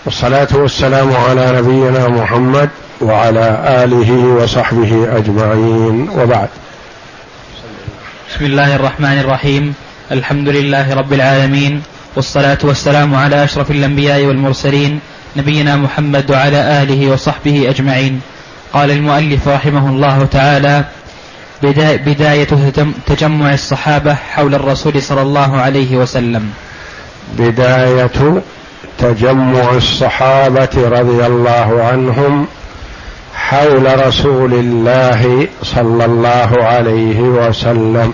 والصلاة والسلام على نبينا محمد وعلى آله وصحبه أجمعين، وبعد. بسم الله الرحمن الرحيم. الحمد لله رب العالمين، والصلاة والسلام على أشرف الأنبياء والمرسلين نبينا محمد وعلى آله وصحبه أجمعين. قال المؤلف رحمه الله تعالى: بداية تجمع الصحابة حول الرسول صلى الله عليه وسلم. بداية تجمع الصحابة رضي الله عنهم حول رسول الله صلى الله عليه وسلم.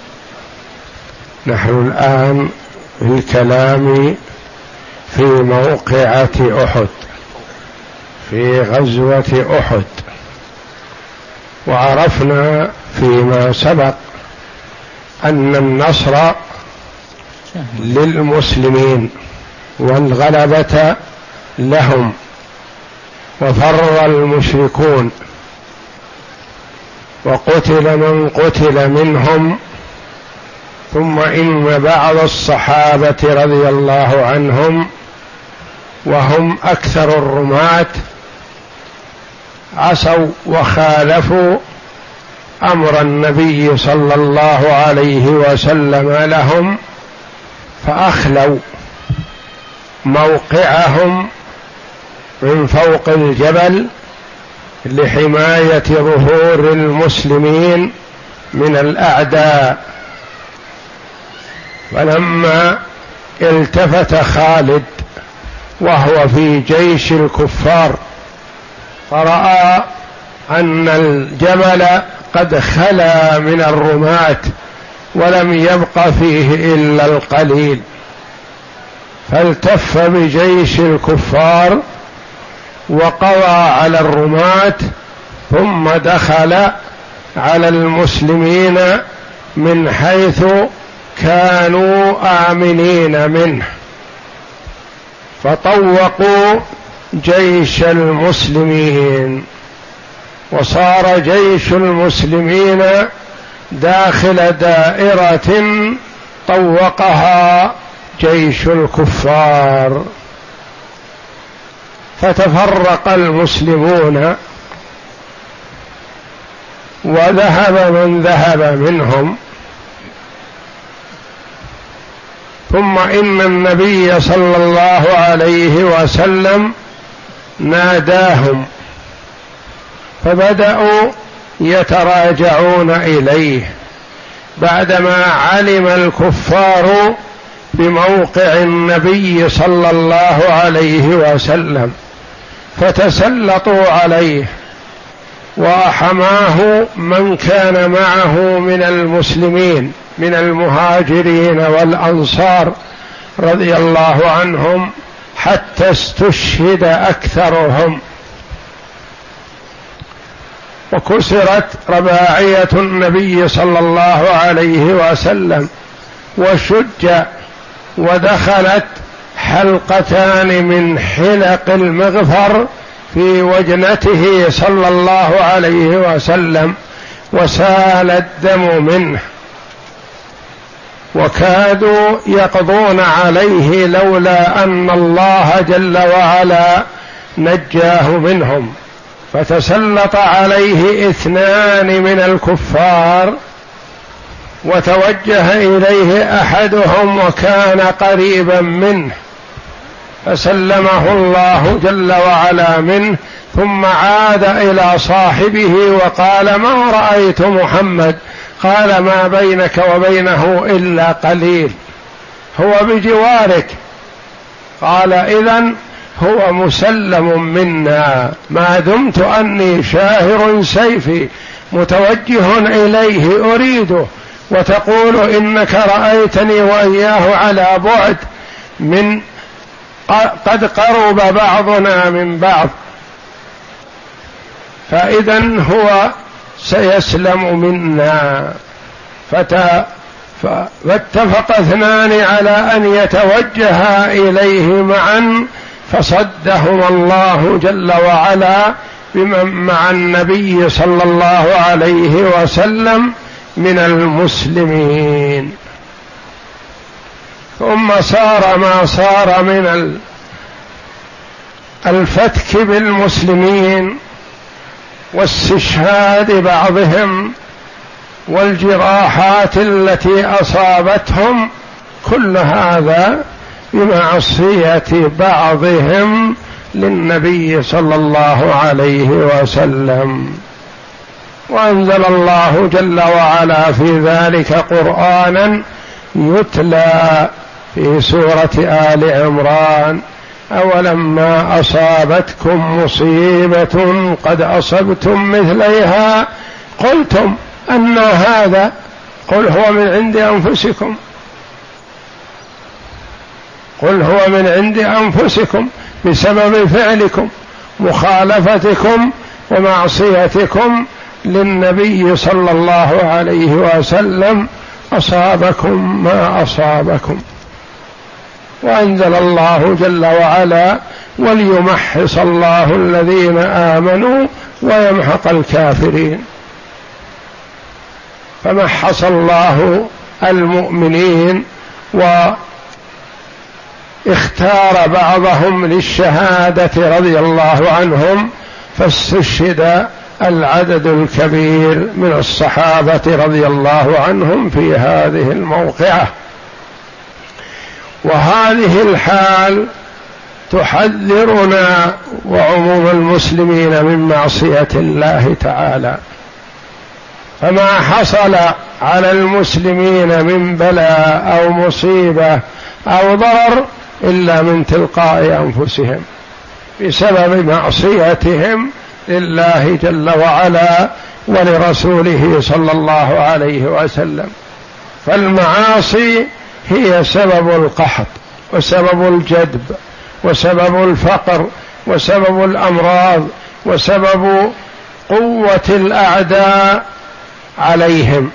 نحن الآن في الكلام في موقعة أحد، في غزوة أحد، وعرفنا فيما سبق أن النصر للمسلمين والغلبة لهم، وفر المشركون وقتل من قتل منهم، ثم إن بعض الصحابة رضي الله عنهم وهم أكثر الرماة عصوا وخالفوا أمر النبي صلى الله عليه وسلم لهم، فأخلوا موقعهم من فوق الجبل لحماية ظهور المسلمين من الأعداء. فلما التفت خالد وهو في جيش الكفار فرأى أن الجبل قد خلا من الرماة ولم يبق فيه إلا القليل، فالتف بجيش الكفار وقضى على الرماة، ثم دخل على المسلمين من حيث كانوا آمنين منه، فطوقوا جيش المسلمين، وصار جيش المسلمين داخل دائرة طوقها جيش الكفار، فتفرق المسلمون وذهب من ذهب منهم. ثم إن النبي صلى الله عليه وسلم ناداهم، فبدأوا يتراجعون إليه بعدما علم الكفار بموقع النبي صلى الله عليه وسلم، فتسلطوا عليه، وحماه من كان معه من المسلمين من المهاجرين والأنصار رضي الله عنهم، حتى استشهد أكثرهم، وكسرت رباعية النبي صلى الله عليه وسلم، وشج، ودخلت حلقتان من حلق المغفر في وجنته صلى الله عليه وسلم، وسال الدم منه، وكادوا يقضون عليه لولا أن الله جل وعلا نجاه منهم. فتسلط عليه 2 من الكفار، وتوجه إليه أحدهم وكان قريبا منه، فسلمه الله جل وعلا منه، ثم عاد إلى صاحبه وقال: ما رأيت محمد؟ قال: ما بينك وبينه إلا قليل، هو بجوارك. قال: إذن هو مسلم منا، ما دمت أني شاهر سيفي متوجه إليه أريده، وتقول إنك رأيتني وإياه على بعد من قد قرب بعضنا من بعض، فإذن هو سيسلم منا. فاتفق 2 على أن يتوجها إليه معا، فصدهم الله جل وعلا بمن مع النبي صلى الله عليه وسلم من المسلمين. ثم صار ما صار من الفتك بالمسلمين واستشهاد بعضهم والجراحات التي أصابتهم، كل هذا بمعصية بعضهم للنبي صلى الله عليه وسلم. وأنزل الله جل وعلا في ذلك قرآنا يتلى في سورة آل عمران: أولما أصابتكم مصيبة قد أصبتم مثليها قلتم أن هذا قل هو من عند أنفسكم، قل هو من عند أنفسكم بسبب فعلكم مخالفتكم ومعصيتكم للنبي صلى الله عليه وسلم أصابكم ما أصابكم. وأنزل الله جل وعلا: وليمحص الله الذين آمنوا ويمحق الكافرين. فمحص الله المؤمنين واختار بعضهم للشهادة رضي الله عنهم، فاستشهد العدد الكبير من الصحابة رضي الله عنهم في هذه الموقعة. وهذه الحال تحذرنا وعموم المسلمين من معصية الله تعالى. فما حصل على المسلمين من بلاء أو مصيبة أو ضرر إلا من تلقاء أنفسهم بسبب معصيتهم لله جل وعلا ولرسوله صلى الله عليه وسلم. فالمعاصي هي سبب القحط وسبب الجدب وسبب الفقر وسبب الأمراض وسبب قوة الأعداء عليهم.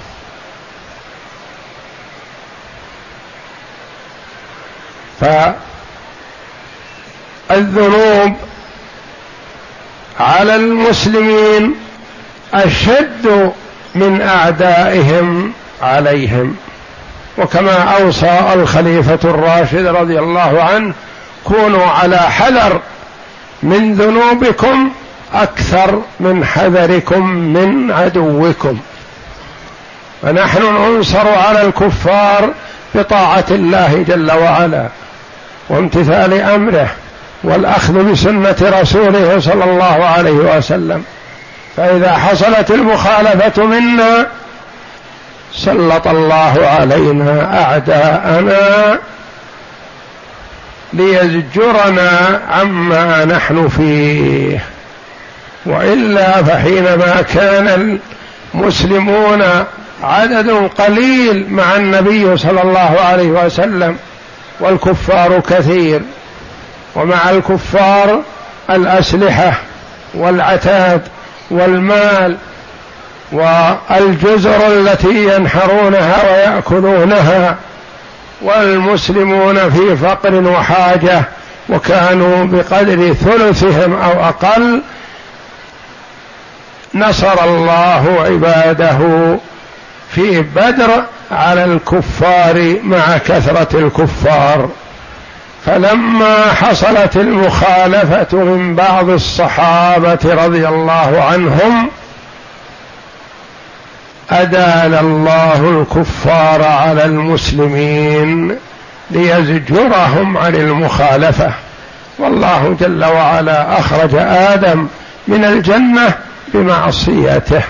فالذنوب على المسلمين أشد من أعدائهم عليهم. وكما أوصى الخليفة الراشد رضي الله عنه: كونوا على حذر من ذنوبكم أكثر من حذركم من عدوكم. فنحن ننصر على الكفار بطاعة الله جل وعلا وامتثال أمره والأخذ بسنة رسوله صلى الله عليه وسلم. فإذا حصلت المخالفة منا سلط الله علينا أعداءنا ليزجرنا عما نحن فيه. وإلا فحينما كان المسلمون عدد قليل مع النبي صلى الله عليه وسلم والكفار كثير، ومع الكفار الأسلحة والعتاد والمال والجزر التي ينحرونها ويأكلونها، والمسلمون في فقر وحاجة وكانوا بقدر ثلثهم أو أقل، نصر الله عباده في بدر على الكفار مع كثرة الكفار. فلما حصلت المخالفة من بعض الصحابة رضي الله عنهم أدال الله الكفار على المسلمين ليزجرهم عن المخالفة. والله جل وعلا أخرج آدم من الجنة بمعصيته.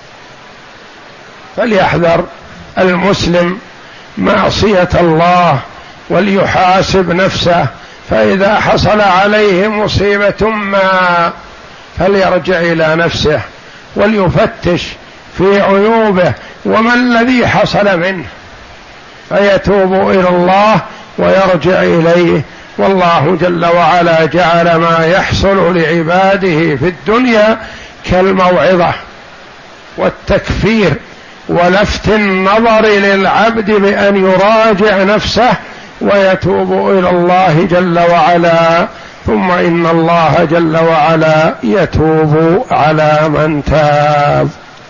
فليحذر المسلم معصية الله وليحاسب نفسه، فإذا حصل عليه مصيبة ما فليرجع إلى نفسه وليفتش في عيوبه وما الذي حصل منه، فيتوب إلى الله ويرجع إليه. والله جل وعلا جعل ما يحصل لعباده في الدنيا كالموعظة والتكفير ولفت النظر للعبد بأن يراجع نفسه ويتوب إلى الله جل وعلا، ثم إن الله جل وعلا يتوب على من تاب.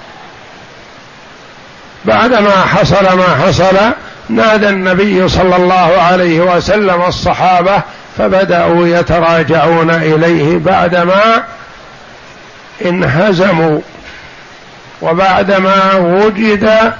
بعدما حصل ما حصل نادى النبي صلى الله عليه وسلم الصحابة فبدأوا يتراجعون إليه بعدما انهزموا وبعدما وجد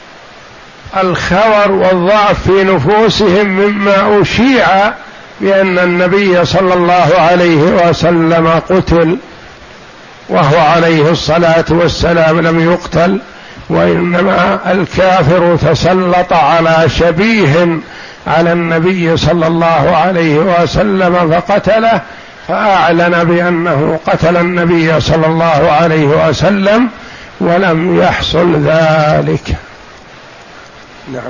الخور والضعف في نفوسهم مما أشيع بأن النبي صلى الله عليه وسلم قتل وهو عليه الصلاة والسلام لم يقتل، وإنما الكافر تسلط على شبيه على النبي صلى الله عليه وسلم فقتله، فأعلن بأنه قتل النبي صلى الله عليه وسلم ولم يحصل ذلك. نعم.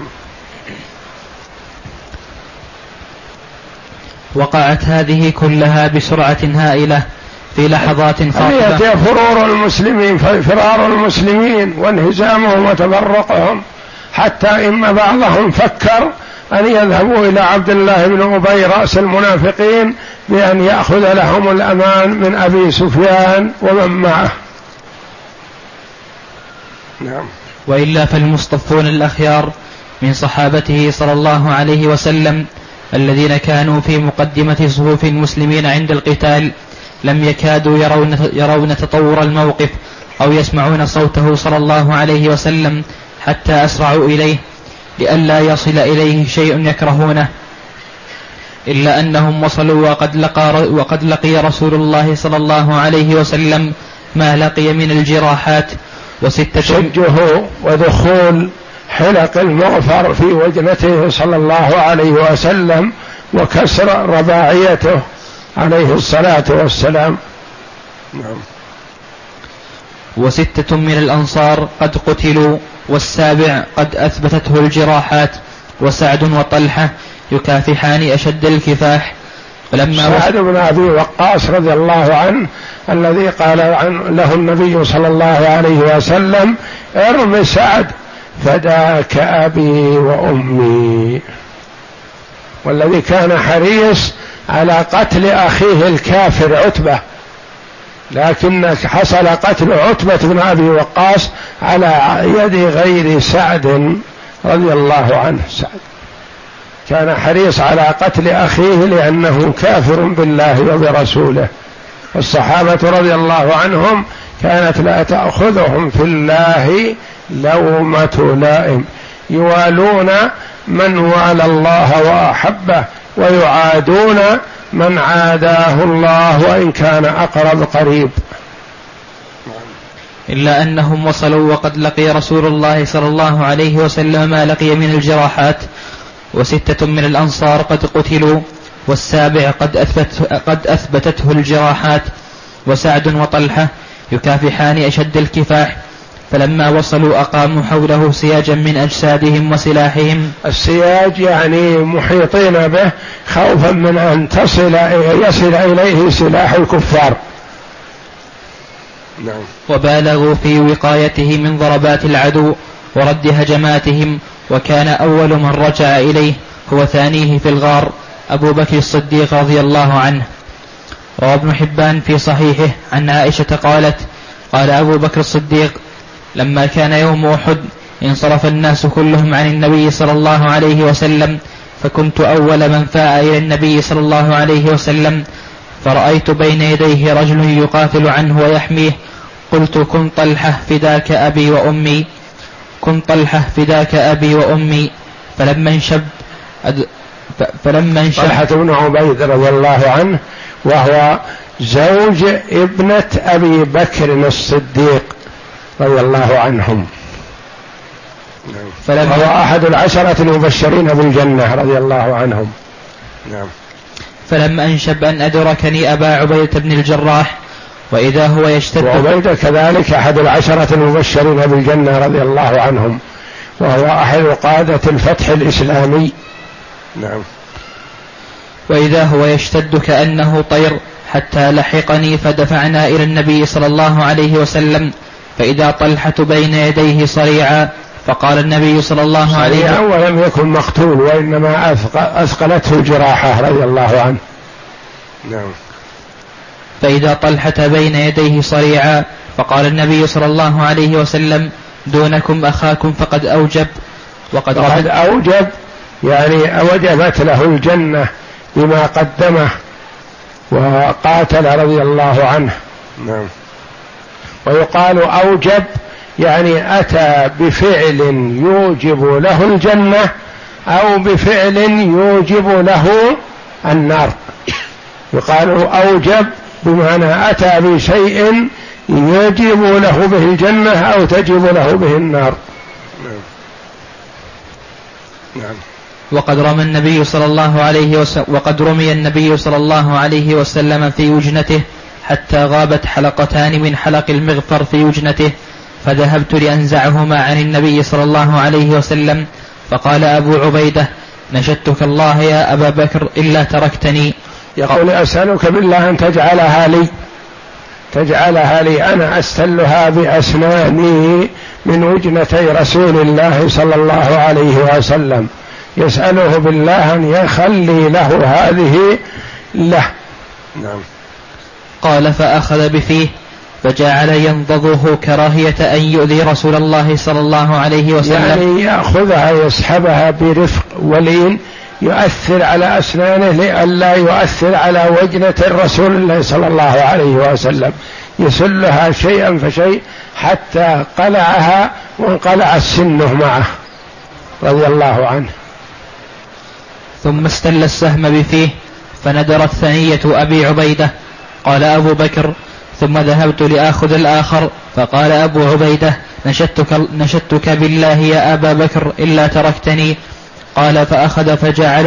وقعت هذه كلها بسرعة هائلة في لحظات فاضلة. هي فرار المسلمين وانهزامهم وتفرقهم، حتى إن بعضهم فكر أن يذهبوا إلى عبد الله بن أبي رأس المنافقين بأن يأخذ لهم الأمان من أبي سفيان ومن معه. نعم. وإلا فالمصطفون الأخيار من صحابته صلى الله عليه وسلم الذين كانوا في مقدمة صفوف المسلمين عند القتال لم يكادوا يرون تطور الموقف أو يسمعون صوته صلى الله عليه وسلم حتى أسرعوا إليه لئلا يصل إليه شيء يكرهونه، إلا أنهم وصلوا وقد لقي رسول الله صلى الله عليه وسلم ما لقي من الجراحات شجه ودخول حلق المغفر في وجنته صلى الله عليه وسلم وكسر رباعيته عليه الصلاة والسلام. نعم. 6 من الأنصار قد قتلوا، والسابع قد أثبتته الجراحات، وسعد وطلحة يكافحان أشد الكفاح. سعد بن أبي وقاص رضي الله عنه الذي قال له النبي صلى الله عليه وسلم: ارم سعد فداك أبي وأمي، والذي كان حريص على قتل أخيه الكافر عتبة، لكن حصل قتل عتبة بن أبي وقاص على يد غير سعد رضي الله عنه. سعد كان حريص على قتل أخيه لأنه كافر بالله وبرسوله، والصحابة رضي الله عنهم كانت لا تأخذهم في الله لومة لائم، يوالون من والى الله وأحبه ويعادون من عاداه الله وإن كان أقرب قريب. إلا أنهم وصلوا وقد لقي رسول الله صلى الله عليه وسلم ما لقي من الجراحات، 6 من الأنصار قد قتلوا، والسابع قد أثبتته الجراحات، وسعد وطلحة يكافحان أشد الكفاح. فلما وصلوا أقاموا حوله سياجا من أجسادهم وسلاحهم. السياج يعني محيطين به خوفا من أن يصل إليه سلاح الكفار. نعم. وبالغوا في وقايته من ضربات العدو ورد هجماتهم، وكان أول من رجع إليه هو ثانيه في الغار أبو بكر الصديق رضي الله عنه. روى ابن حبان في صحيحه عن عائشة قالت: قال أبو بكر الصديق: لما كان يوم أحد انصرف الناس كلهم عن النبي صلى الله عليه وسلم، فكنت أول من فاء إلى النبي صلى الله عليه وسلم، فرأيت بين يديه رجل يقاتل عنه ويحميه، قلت: كن طلحة فداك أبي وأمي، كن طلحة فداك أبي وأمي. فلما انشب طلحة بن عبيد رضي الله عنه وهو زوج ابنة أبي بكر الصديق رضي الله عنهم، وهو أحد 10 المبشرين بالجنة رضي الله عنهم. نعم. فلما أنشب أن أدركني أبا عبيدة بن الجراح وإذا هو يشتد، وعبيدة كذلك أحد 10 المبشرين بالجنة رضي الله عنهم، وهو أحد قادة الفتح الإسلامي. نعم. وإذا هو يشتد كأنه طير حتى لحقني، فدفعنا إلى النبي صلى الله عليه وسلم، فإذا طلحة بين يديه صريعا، فقال النبي صلى الله عليه وسلم: ولم يكن مقتول وإنما أثقلته الجراحة رضي الله عنه. نعم. فإذا طلحة بين يديه صريعا، فقال النبي صلى الله عليه وسلم: دونكم أخاكم فقد أوجب. وقد أوجب يعني أوجبت له الجنة بما قدمه وقاتل رضي الله عنه. نعم. ويقال أوجب يعني أتى بفعل يوجب له الجنة أو بفعل يوجب له النار. يقال أوجب بمعنى أتى بشيء يجب له به الجنة أو تجب له به النار. نعم. وقد رمي النبي صلى الله عليه وسلم في وجنته حتى غابت حلقتان من حلق المغفر في وجنته، فذهبت لأنزعهما عن النبي صلى الله عليه وسلم، فقال أبو عبيدة: نشدتك الله يا أبا بكر إلا تركتني. يقول: أسألك بالله أن تجعلها لي أنا أستلها بأسناني من وجنتي رسول الله صلى الله عليه وسلم. يسأله بالله أن يخلي له هذه له. نعم. قال: فأخذ بفيه فجعل ينضضه كراهية أن يؤذي رسول الله صلى الله عليه وسلم، يعني يأخذها يسحبها برفق ولين، يؤثر على أسنانه لئلا يؤثر على وجنة الرسول الله صلى الله عليه وسلم، يسلها شيئا فشيء حتى قلعها وانقلع سنه معه رضي الله عنه. ثم استل السهم بفيه فندرت ثنية أبي عبيدة. قال أبو بكر: ثم ذهبت لآخذ الآخر، فقال أبو عبيدة: نشدتك بالله يا أبا بكر إلا تركتني. قال: فأخذ فجعل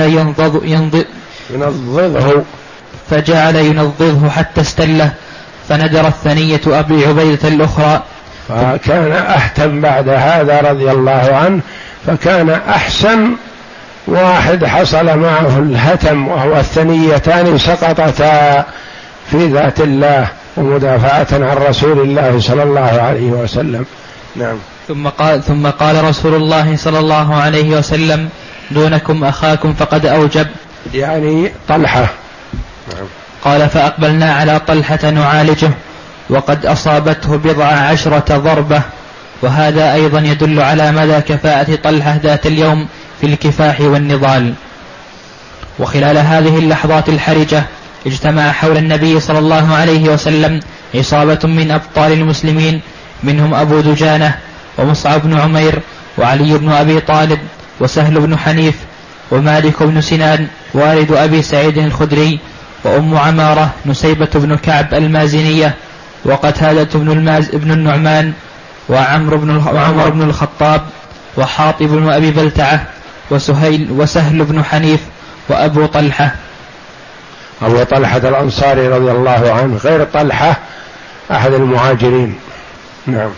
ينضضه حتى استله، فندرت ثنية أبي عبيدة الأخرى. فكان أحتم بعد هذا رضي الله عنه، فكان أحسن واحد حصل معه الهتم، وهو الثنيتان سقطتا في ذات الله ومدافعة عن رسول الله صلى الله عليه وسلم. نعم. ثم قال رسول الله صلى الله عليه وسلم: دونكم أخاكم فقد أوجب، يعني طلحة. نعم. قال: فأقبلنا على طلحة نعالجه، وقد أصابته 14 ضربة. وهذا أيضا يدل على مدى كفاءة طلحة ذات اليوم في الكفاح والنضال. وخلال هذه اللحظات الحرجة اجتمع حول النبي صلى الله عليه وسلم عصابة من أبطال المسلمين، منهم أبو دجانة ومصعب بن عمير وعلي بن أبي طالب وسهل بن حنيف ومالك بن سنان والد أبي سعيد الخدري وأم عمارة نسيبة بن كعب المازنية وقتادة بن النعمان وعمر بن الخطاب وحاطب بن أبي بلتعة وسهل بن حنيف وأبو طلحة. أبو طلحة الأنصاري رضي الله عنه غير طلحة أحد المهاجرين. نعم.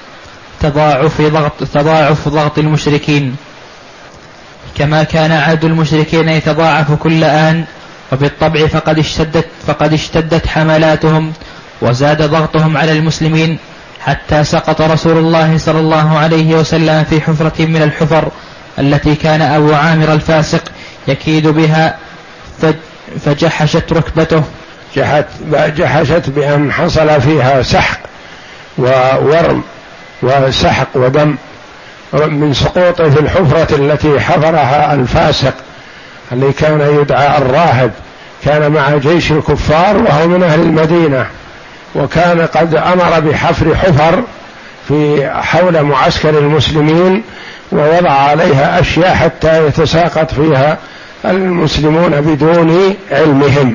تضاعف ضغط المشركين، كما كان عهد المشركين يتضاعف كل آن، وبالطبع فقد اشتدت حملاتهم وزاد ضغطهم على المسلمين، حتى سقط رسول الله صلى الله عليه وسلم في حفرة من الحفر التي كان أبو عامر الفاسق يكيد بها، فجحشت ركبته. جحشت بأن حصل فيها سحق وورم وسحق ودم من سقوطه في الحفرة التي حفرها الفاسق اللي كان يدعى الراهب، كان مع جيش الكفار وهو من أهل المدينة، وكان قد أمر بحفر حفر في حول معسكر المسلمين ووضع عليها أشياء حتى يتساقط فيها المسلمون بدون علمهم.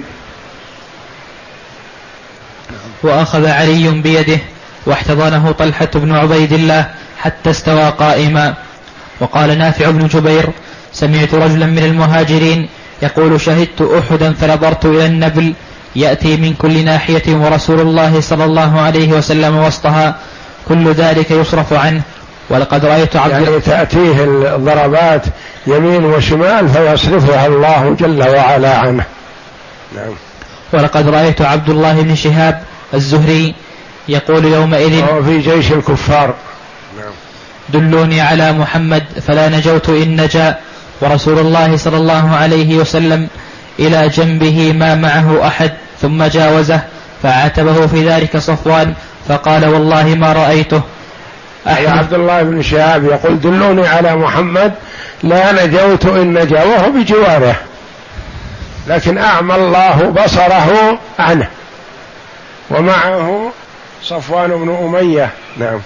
وأخذ علي بيده واحتضنه طلحة بن عبيد الله حتى استوى قائما. وقال نافع بن جبير: سمعت رجلا من المهاجرين يقول: شهدت أحدا فنظرت إلى النبل يأتي من كل ناحية ورسول الله صلى الله عليه وسلم وسطها، كل ذلك يصرف عنه. ولقد رأيت يعني تأتيه الضربات يمين وشمال فيصرفها الله جل وعلا عنه. نعم. ولقد رأيت عبد الله بن شهاب الزهري يقول يومئذ في جيش الكفار: دلوني على محمد فلا نجوت إن نجا، ورسول الله صلى الله عليه وسلم إلى جنبه ما معه أحد، ثم جاوزه فعاتبه في ذلك صفوان فقال: والله ما رأيته. عبد الله بن شهاب يقول: دلوني على محمد لا نجوت إن نجا، وهو بجواره. لكن أعمى الله بصره عنه. ومعه صفوان بن أمية. نعم.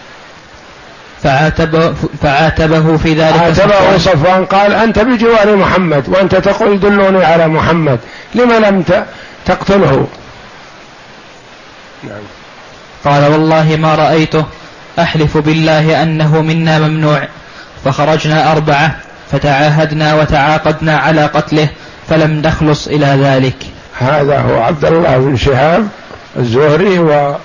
فعاتبه في ذلك. عاتبه صفوان قال: أنت بجوار محمد وأنت تقول دلوني على محمد، لما لم تقتله؟ نعم. قال: والله ما رأيته، أحلف بالله أنه منا ممنوع. فخرجنا 4 فتعاهدنا وتعاقدنا على قتله فلم نخلص إلى ذلك. هذا هو عبد الله بن شهاب الزهري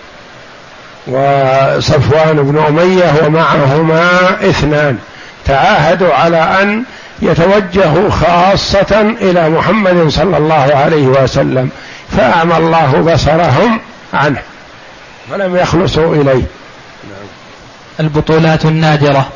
وصفوان بن أمية، ومعهما 2 تعاهدوا على أن يتوجهوا خاصة إلى محمد صلى الله عليه وسلم، فأعمى الله بصرهم عنه فلم يخلصوا إليه. البطولات النادرة.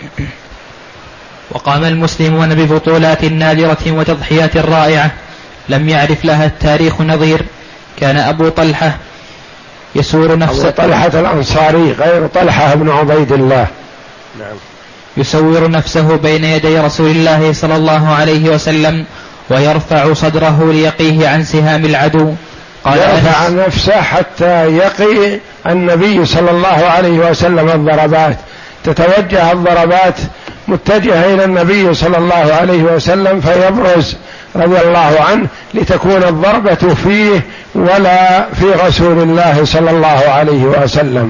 وقام المسلمون ببطولات نادرة وتضحيات رائعة لم يعرف لها التاريخ نظير. كان أبو طلحة يسور نفسه، أبو طلحة الأنصاري غير طلحة بن عبيد الله. نعم. يسور نفسه بين يدي رسول الله صلى الله عليه وسلم ويرفع صدره ليقيه عن سهام العدو. قال: يرفع نفسه حتى يقي النبي صلى الله عليه وسلم الضربات، تتوجه الضربات متجهة إلى النبي صلى الله عليه وسلم فيبرز رضي الله عنه لتكون الضربة فيه ولا في رسول الله صلى الله عليه وسلم.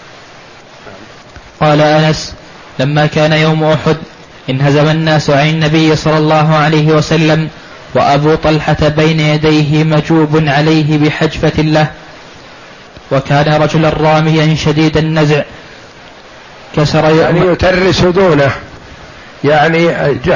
قال أنس: لما كان يوم أحد انهزم الناس عن النبي صلى الله عليه وسلم وأبو طلحة بين يديه مجوب عليه بحجفة له، وكان رجلا راميا شديد النزع كسر يعني يترس دونه، يعني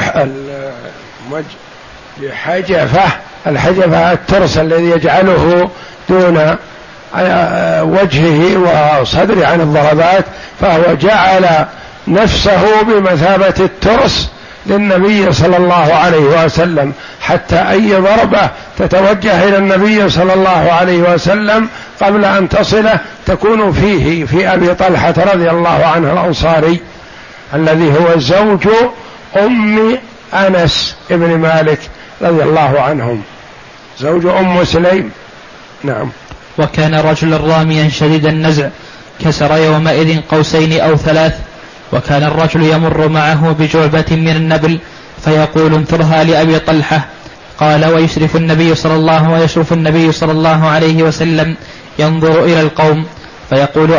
الحجفة الترس الذي يجعله دون وجهه وصدره عن الضربات، فهو جعل نفسه بمثابة الترس للنبي صلى الله عليه وسلم، حتى أي ضربة تتوجه إلى النبي صلى الله عليه وسلم قبل أن تصله تكون فيه، في أبي طلحة رضي الله عنه الأنصاري الذي هو زوج أم أنس ابن مالك رضي الله عنهم، زوج أم سليم. نعم. وكان رجلا راميا شديد النزع كسر يومئذ 2 أو 3، وكان الرجل يمر معه بجعبة من النبل فيقول: انثرها لأبي طلحة. قال: ويشرف النبي صلى الله عليه وسلم ينظر إلى القوم فيقول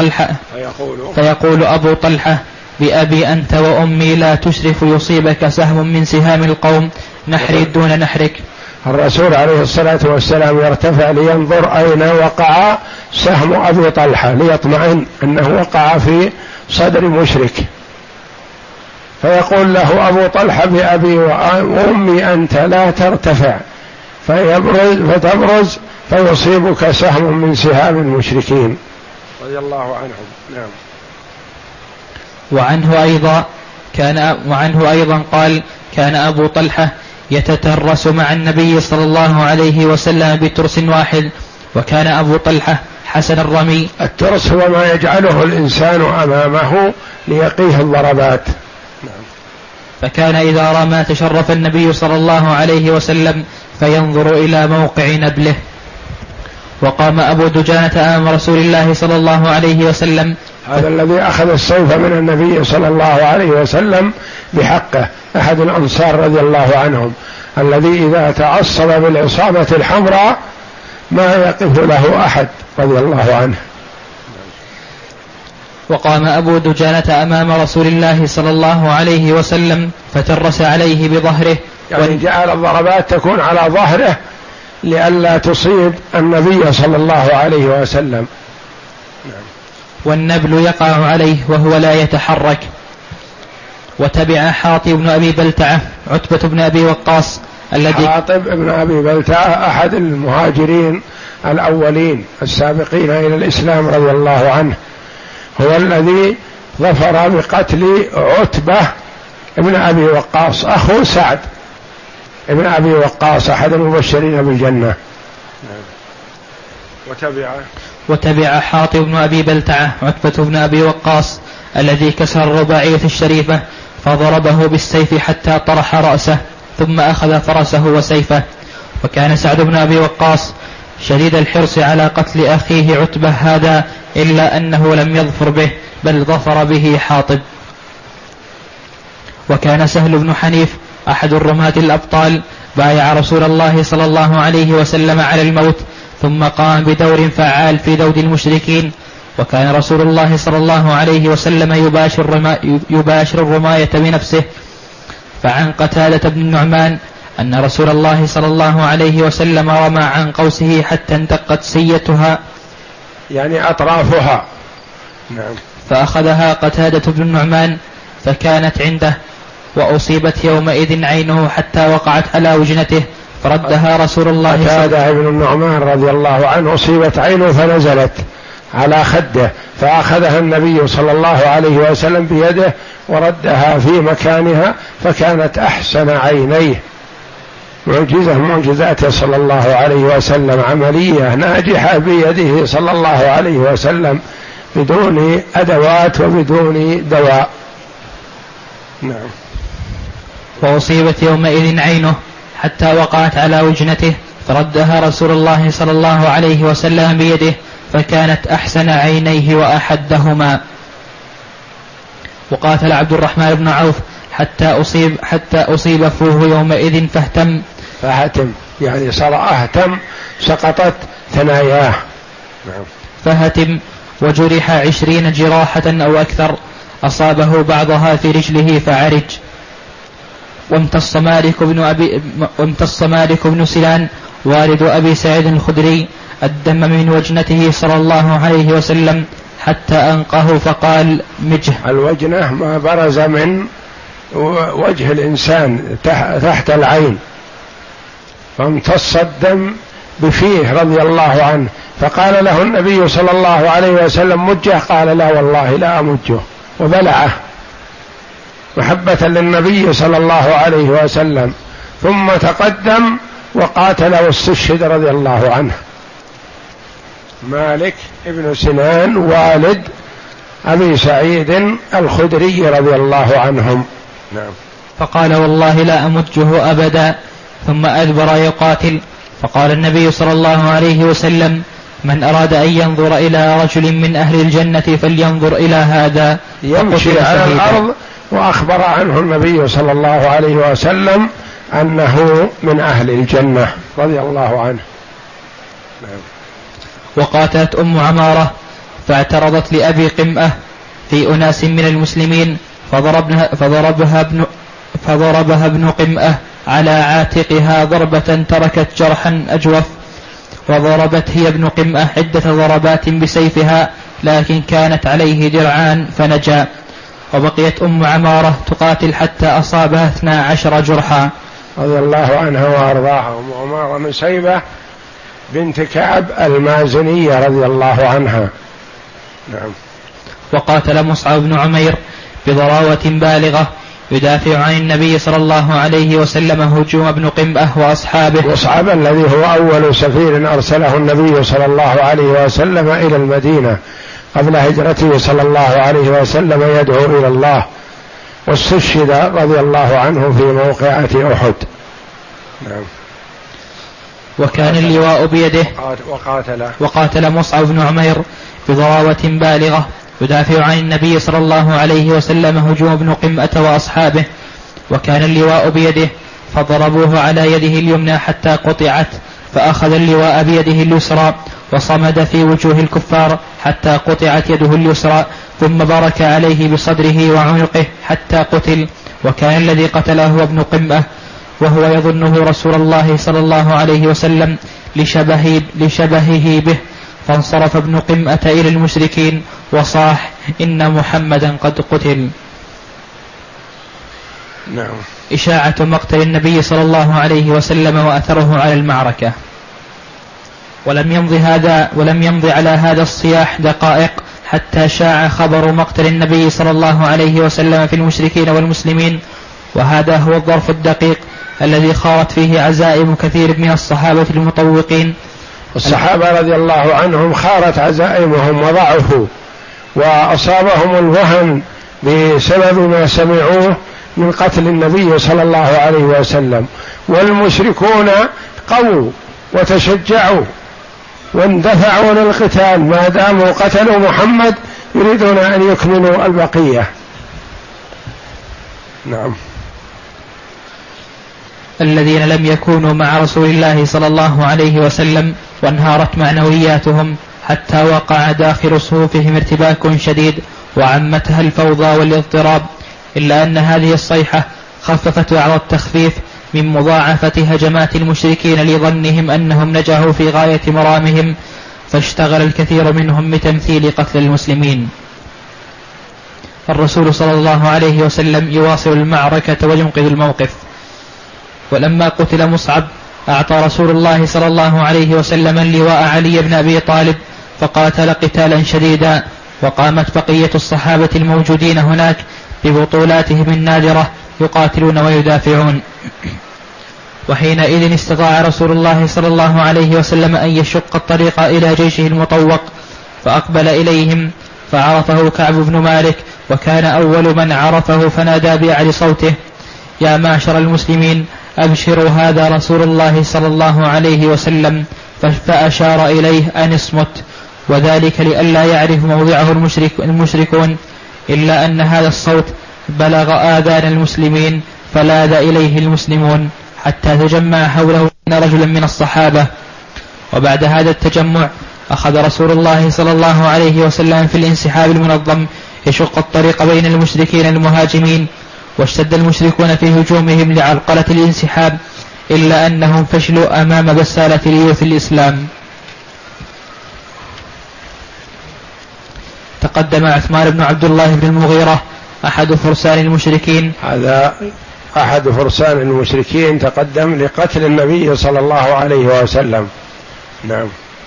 أبو طلحة: بأبي أنت وأمي لا تشرف يصيبك سهم من سهام القوم، نحري دون نحرك. الرسول عليه الصلاة والسلام يرتفع لينظر أين وقع سهم أبي طلحة ليطمئن أنه وقع في صدر مشرك، فيقول له أبو طلحة: بأبي وأمي أنت لا ترتفع فتبرز فيصيبك سهم من سهام المشركين رضي الله عنهم. نعم. وعنه أيضا قال: كان أبو طلحة يتترس مع النبي صلى الله عليه وسلم بترس واحد، وكان أبو طلحة حسن الرمي. الترس هو ما يجعله الإنسان أمامه ليقيه الضربات. نعم. فكان إذا رمى تشرف النبي صلى الله عليه وسلم فينظر إلى موقع نبله. وقام أبو دجانة أمام رسول الله صلى الله عليه وسلم، هذا الذي أخذ السيف من النبي صلى الله عليه وسلم بحقه، أحد الأنصار رضي الله عنهم، الذي إذا تعصب بالعصابة الحمراء ما يقف له أحد رضي الله عنه. وقام أبو دجانة أمام رسول الله صلى الله عليه وسلم فترس عليه بظهره، يعني جعل الضربات تكون على ظهره لئلا تصيب النبي صلى الله عليه وسلم. والنبل يقع عليه وهو لا يتحرك. وتبع حاطب بن أبي بلتعة عتبة بن أبي وقاص الذي حاطب بن أبي بلتعة أحد المهاجرين الأولين السابقين إلى الإسلام رضي الله عنه، هو الذي ظفر بقتل عتبة ابن أبي وقاص أخو سعد ابن أبي وقاص أحد المبشرين بالجنة. وتبع حاطب بن أبي بلتعة عتبة بن أبي وقاص الذي كسر الرباعية الشريفة فضربه بالسيف حتى طرح رأسه، ثم أخذ فرسه وسيفه وكان سعد بن أبي وقاص شديد الحرص على قتل أخيه عتبة هذا، إلا أنه لم يظفر به بل ظفر به حاطب. وكان سهل بن حنيف أحد الرماة الأبطال بايع رسول الله صلى الله عليه وسلم على الموت، ثم قام بدور فعال في ذود المشركين. وكان رسول الله صلى الله عليه وسلم يباشر الرماية بنفسه. فعن قتادة بن النعمان أن رسول الله صلى الله عليه وسلم رمى عن قوسه حتى انتقت سيتها، يعني أطرافها. نعم. فأخذها قتادة بن النعمان فكانت عنده، وأصيبت يومئذ عينه حتى وقعت على وجنته، فردها رسول الله قتادة بن النعمان رضي الله عنه أصيبت عينه فنزلت على خده، فأخذها النبي صلى الله عليه وسلم بيده وردها في مكانها، فكانت أحسن عينيه. معجزة معجزاته صلى الله عليه وسلم، عملية ناجحة بيده صلى الله عليه وسلم بدون أدوات وبدون دواء. نعم. وأصيبت يومئذ عينه حتى وقعت على وجنته، فردها رسول الله صلى الله عليه وسلم بيده، فكانت أحسن عينيه وأحدهما. وقاتل عبد الرحمن بن عوف حتى أصيب فوه يومئذ فهتم يعني صار أهتم، سقطت ثناياه. نعم. فهتم وجرح 20 جراحة أو أكثر، أصابه بعضها في رجله فعرج. وامتص مالك بن سنان والد أبي سعيد الخدري الدم من وجنته صلى الله عليه وسلم حتى أنقه فقال مجه. الوجنة ما برز من وجه الإنسان تحت العين، فامتص الدم بفيه رضي الله عنه، فقال له النبي صلى الله عليه وسلم مجه، قال لا والله لا أمجه، وبلعه محبة للنبي صلى الله عليه وسلم. ثم تقدم وقاتل واستشهد رضي الله عنه. مالك ابن سنان والد أبي سعيد الخدري رضي الله عنهم. نعم. فقال والله لا أمجه أبدا، ثم أدبر يقاتل. فقال النبي صلى الله عليه وسلم من أراد أن ينظر إلى رجل من أهل الجنة فلينظر إلى هذا يمشي على الأرض. وأخبر عنه النبي صلى الله عليه وسلم أنه من أهل الجنة رضي الله عنه. نعم. وقاتلت أم عمارة فاعترضت لأبي قمأة في أناس من المسلمين، فضربها ابن قمأة على عاتقها ضربة تركت جرحا أجوف، وضربت هي ابن قمأة عدة ضربات بسيفها، لكن كانت عليه درعان فنجا. وبقيت أم عمارة تقاتل حتى أصابها 12 جرحا رضي الله عنها وأرضاها. أم عمارة نسيبة بنت كعب المازنية رضي الله عنها. نعم. وقاتل مصعب بن عمير بضراوة بالغة يدافع عن النبي صلى الله عليه وسلم هجوم ابن قمأة وأصحابه. مصعب الذي هو أول سفير أرسله النبي صلى الله عليه وسلم إلى المدينة قبل هجرته صلى الله عليه وسلم يدعو إلى الله، واستشهد رضي الله عنه في موقعة أحد. نعم. وكان اللواء بيده. وقاتل مصعب بن عمير بضراوة بالغة يدافع عن النبي صلى الله عليه وسلم هجوم ابن قمأة وأصحابه، وكان اللواء بيده، فضربوه على يده اليمنى حتى قطعت، فأخذ اللواء بيده اليسرى وصمد في وجوه الكفار حتى قطعت يده اليسرى، ثم بارك عليه بصدره وعنقه حتى قتل. وكان الذي قتله هو ابن قمأة، وهو يظنه رسول الله صلى الله عليه وسلم لشبهه به، فانصرف ابن قمأة إلى المشركين وصاح إن محمدا قد قتل. نعم. إشاعة مقتل النبي صلى الله عليه وسلم وأثره على المعركة. ولم يمض على هذا الصياح دقائق حتى شاع خبر مقتل النبي صلى الله عليه وسلم في المشركين والمسلمين، وهذا هو الظرف الدقيق الذي خارت فيه عزائم كثير من الصحابة المطوقين. الصحابة رضي الله عنهم خارت عزائمهم وضعفوا، وأصابهم الوهن بسبب ما سمعوه من قتل النبي صلى الله عليه وسلم، والمشركون قووا وتشجعوا واندفعوا للقتال، ما داموا قتلوا محمد يريدون أن يكملوا البقية. نعم. الذين لم يكونوا مع رسول الله صلى الله عليه وسلم وانهارت معنوياتهم حتى وقع داخل صفوفهم ارتباك شديد وعمتها الفوضى والاضطراب، إلا أن هذه الصيحة خففت على التخفيف من مضاعفة هجمات المشركين لظنهم أنهم نجحوا في غاية مرامهم، فاشتغل الكثير منهم بتمثيل قتل المسلمين. الرسول صلى الله عليه وسلم يواصل المعركة وينقذ الموقف. ولما قتل مصعب أعطى رسول الله صلى الله عليه وسلم اللواء علي بن أبي طالب فقاتل قتالا شديدا، وقامت بقية الصحابة الموجودين هناك ببطولاتهم النادرة يقاتلون ويدافعون. وحينئذ استطاع رسول الله صلى الله عليه وسلم أن يشق الطريق إلى جيشه المطوق، فأقبل إليهم فعرفه كعب بن مالك، وكان أول من عرفه، فنادى بأعلى صوته: يا معشر المسلمين أبشروا، هذا رسول الله صلى الله عليه وسلم. فأشار إليه أن اصمت، وذلك لئلا يعرف موضعه المشركون، إلا أن هذا الصوت بلغ آذان المسلمين فلاذ إليه المسلمون حتى تجمع حوله رجل من الصحابة. وبعد هذا التجمع أخذ رسول الله صلى الله عليه وسلم في الانسحاب المنظم يشق الطريق بين المشركين المهاجمين، واشتد المشركون في هجومهم لعرقلة الانسحاب، إلا أنهم فشلوا أمام بسالة ليوث الإسلام. تقدم عثمان بن عبد الله بن المغيرة أحد فرسان المشركين، هذا أحد فرسان المشركين تقدم لقتل النبي صلى الله عليه وسلم. نعم.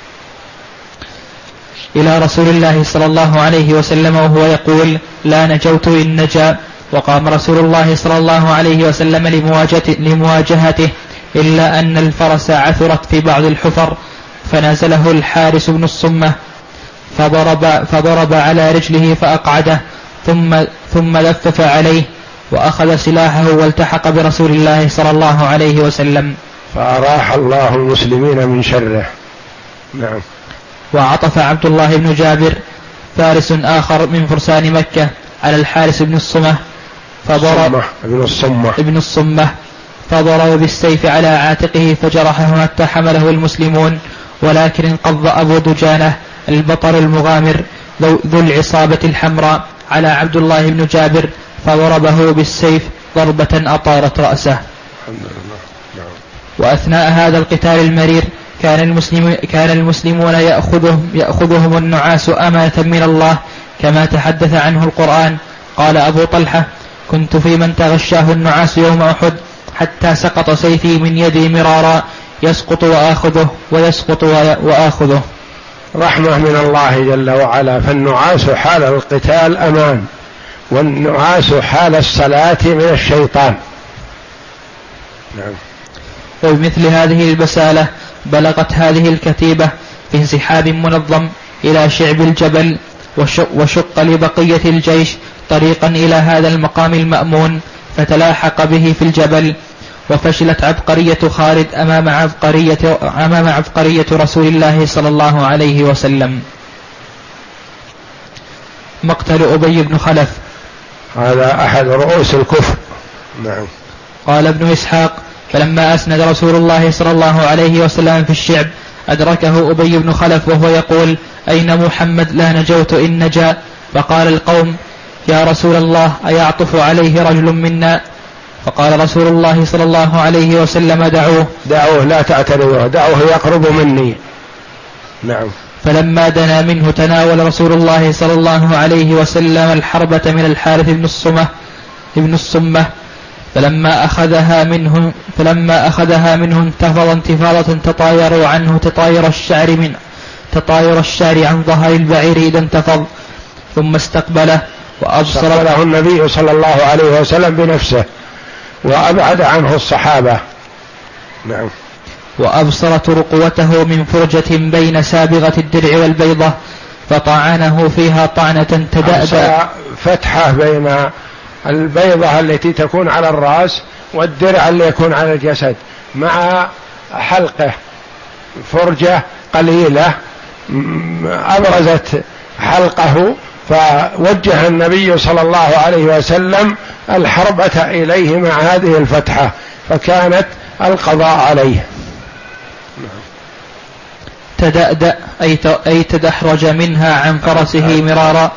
إلى رسول الله صلى الله عليه وسلم وهو يقول: لا نجوت إن نجا. وقام رسول الله صلى الله عليه وسلم لمواجهته، إلا أن الفرس عثرت في بعض الحفر، فنزله الحارس بن الصمة فضرب على رجله فأقعده، ثم لفف عليه وأخذ سلاحه والتحق برسول الله صلى الله عليه وسلم، فأراح الله المسلمين من شره. نعم. وعطف عبد الله بن جابر فارس آخر من فرسان مكة على الحارس بن الصمة ابن الصمة فضرب بالسيف على عاتقه فجرحه حتى حمله المسلمون، ولكن انقض أبو دجانة البطل المغامر ذو العصابة الحمراء على عبد الله بن جابر فضربه بالسيف ضربة أطارت رأسه. وأثناء هذا القتال المرير كان المسلمون يأخذهم النعاس أمانة من الله كما تحدث عنه القرآن. قال أبو طلحة: كنت في من تغشاه النعاس يوم أحد حتى سقط سيفي من يدي مرارا، يسقط وآخذه ويسقط وآخذه. رحمة من الله جل وعلا، فالنعاس حال القتال أمان، والنعاس حال الصلاة من الشيطان. نعم. وبمثل هذه البسالة بلغت هذه الكتيبة في انسحاب منظم إلى شعب الجبل، وشق لبقية الجيش طريقا إلى هذا المقام المأمون، فتلاحق به في الجبل. وفشلت عبقرية خالد أمام عبقرية رسول الله صلى الله عليه وسلم. مقتل أبي بن خلف، هذا أحد رؤوس الكفر. نعم. قال ابن إسحاق: فلما أسند رسول الله صلى الله عليه وسلم في الشعب أدركه أبي بن خلف وهو يقول: أين محمد؟ لا نجوت إن نجا. فقال القوم: يا رسول الله أيعطف عليه رجل منا؟ فقال رسول الله صلى الله عليه وسلم: دعوه لا تعترضوه، دعوه يقرب مني. نعم. فلما دنا منه تناول رسول الله صلى الله عليه وسلم الحربة من الحارث ابن الصمة، فلما أخذها منه انتفض انتفاضة تطايروا عنه تطاير الشعر عن ظهر البعير إذا انتفض، ثم استقبله النبي صلى الله عليه وسلم بنفسه وأبعد عنه الصحابة. نعم. وأبصرت رقوته من فرجة بين سابغة الدرع والبيضة، فطعنه فيها طعنة تدأدأ، فتحة بين البيضة التي تكون على الرأس والدرع اللي يكون على الجسد، مع حلقه فرجة قليلة أبرزت حلقه، فوجه النبي صلى الله عليه وسلم الحربة إليه مع هذه الفتحة، فكانت القضاء عليه. تدأدأ أي تدحرج منها عن فرسه مرارا.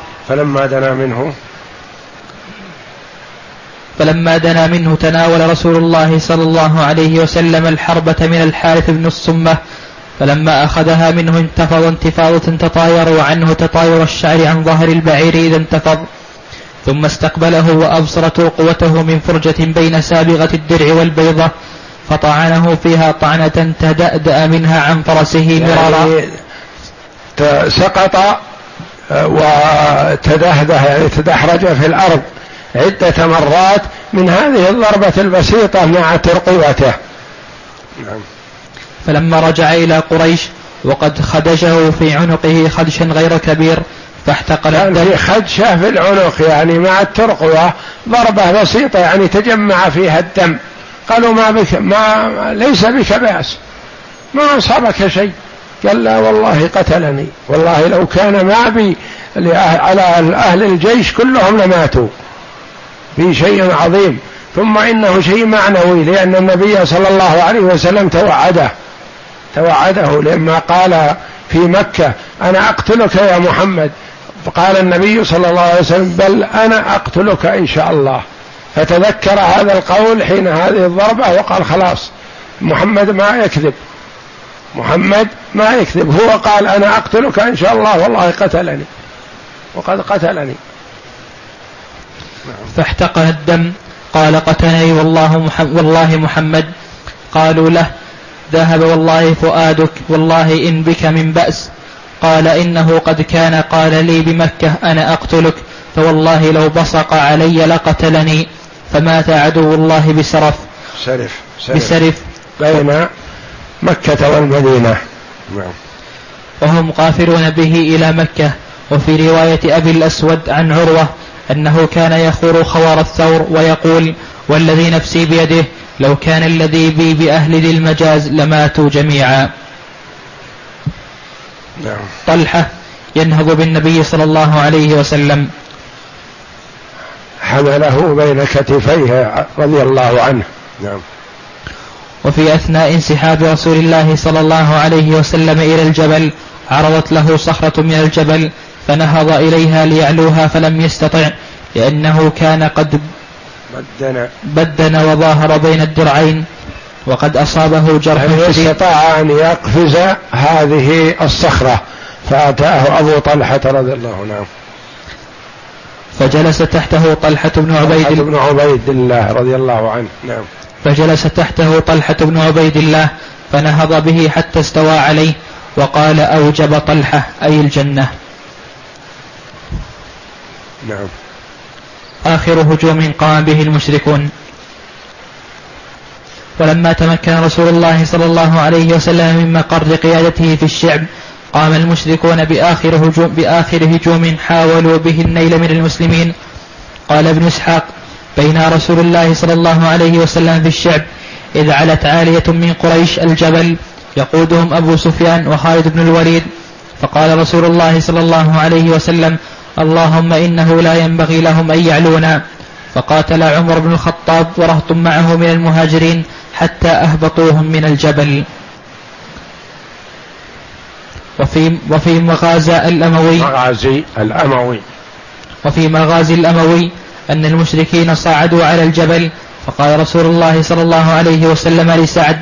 فلما دنا منه تناول رسول الله صلى الله عليه وسلم الحربة من الحارث بن الصمة، فلما أخذها منه انتفض انتفاضة تطايروا عنه تطاير الشعر عن ظهر البعير إذا انتفض، ثم استقبله وأبصرت قوته من فرجة بين سابغة الدرع والبيضة، فطعنه فيها طعنة تدأدأ منها عن فرسه مرارا. يعني سقط وتدحرج في الأرض عدة مرات من هذه الضربة البسيطة مع ترقوته. فلما رجع إلى قريش وقد خدشه في عنقه خدشا غير كبير فاحتقن الدم. في خدشة في العنق يعني مع الترقوة ضربة بسيطة يعني تجمع فيها الدم، قالوا ليس بك بأس، ما أصابك شيء. قال لا والله قتلني، والله لو كان ما بي على أهل الجيش كلهم لماتوا، في شيء عظيم. ثم إنه شيء معنوي، لأن النبي صلى الله عليه وسلم توعده لما قال في مكة أنا أقتلك يا محمد، فقال النبي صلى الله عليه وسلم بل أنا أقتلك إن شاء الله، فتذكر هذا القول حين هذه الضربة وقال خلاص محمد ما يكذب، هو قال أنا أقتلك إن شاء الله والله قتلني وقد قتلني. فاحتقن الدم. قال قتلني والله محمد. قالوا له ذهب والله فؤادك، والله إن بك من بأس. قال إنه قد كان قال لي بمكة أنا أقتلك، فوالله لو بصق علي لقتلني. فمات عدو الله بسرف بين مكة والمدينة، وهم قافلون به إلى مكة. وفي رواية أبي الأسود عن عروة أنه كان يخور خوار الثور ويقول والذي نفسي بيده لو كان الذي بي بأهل ذي المجاز لماتوا جميعا. طلحة ينهض بالنبي صلى الله عليه وسلم، حمله بين كتفيه رضي الله عنه. وفي أثناء انسحاب رسول الله صلى الله عليه وسلم إلى الجبل عرضت له صخرة من الجبل فنهض إليها ليعلوها فلم يستطع، لأنه كان قد بدن وظاهر بين الدرعين وقد أصابه جرح شديد. استطاع أن يقفز هذه الصخرة فأتاه أبو طلحة رضي الله عنه، فجلس تحته طلحة بن عبيد الله رضي الله عنه. نعم. فجلس تحته طلحة بن عبيد الله فنهض به حتى استوى عليه وقال أوجب طلحة أي الجنة. نعم. آخر هجوم قام به المشركون. ولما تمكن رسول الله صلى الله عليه وسلم من مقر قيادته في الشعب قام المشركون بآخر هجوم حاولوا به النيل من المسلمين. قال ابن إسحاق بين رسول الله صلى الله عليه وسلم في الشعب إذ علت عالية من قريش الجبل يقودهم أبو سفيان وخالد بن الوليد، فقال رسول الله صلى الله عليه وسلم اللهم إنه لا ينبغي لهم أن يعلونا، فقاتل عمر بن الخطاب ورهط معه من المهاجرين حتى أهبطوهم من الجبل. وفي مغازي الأموي أن المشركين صعدوا على الجبل، فقال رسول الله صلى الله عليه وسلم لسعد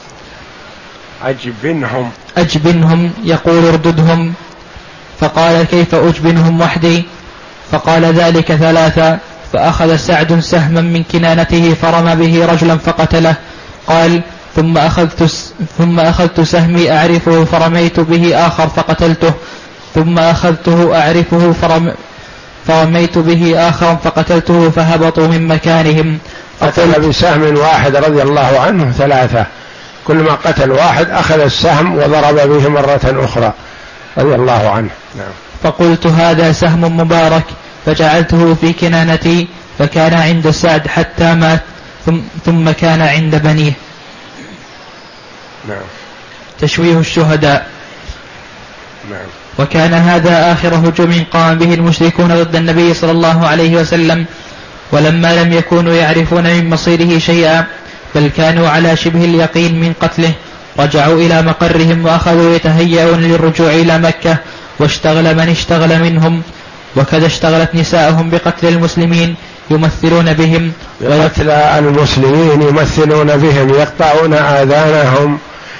أجبنهم يقول ارددهم، فقال كيف أجبنهم وحدي؟ فقال ذلك ثلاثة. فأخذ سعد سهما من كنانته فرمى به رجلا فقتله. قال ثم أخذت سهمي أعرفه فرميت به آخر فقتلته، ثم أخذته أعرفه فرميت به آخر فقتلته فهبطوا من مكانهم. قتل بسهم واحد رضي الله عنه ثلاثة، كل ما قتل واحد أخذ السهم وضرب به مرة أخرى رضي الله عنه. نعم. فقلت هذا سهم مبارك، فجعلته في كنانتي فكان عند سعد حتى مات، ثم كان عند بنيه. نعم. تشويه الشهداء. نعم. وكان هذا آخر هجوم قام به المشركون ضد النبي صلى الله عليه وسلم، ولما لم يكونوا يعرفون من مصيره شيئا بل كانوا على شبه اليقين من قتله، رجعوا إلى مقرهم وأخذوا يتهيئون للرجوع إلى مكة، واشتغل من اشتغل منهم، وكذا اشتغلت نساءهم بقتل المسلمين يمثلون بهم بقتل المسلمين يمثلون بهم، يقطعون آذانهم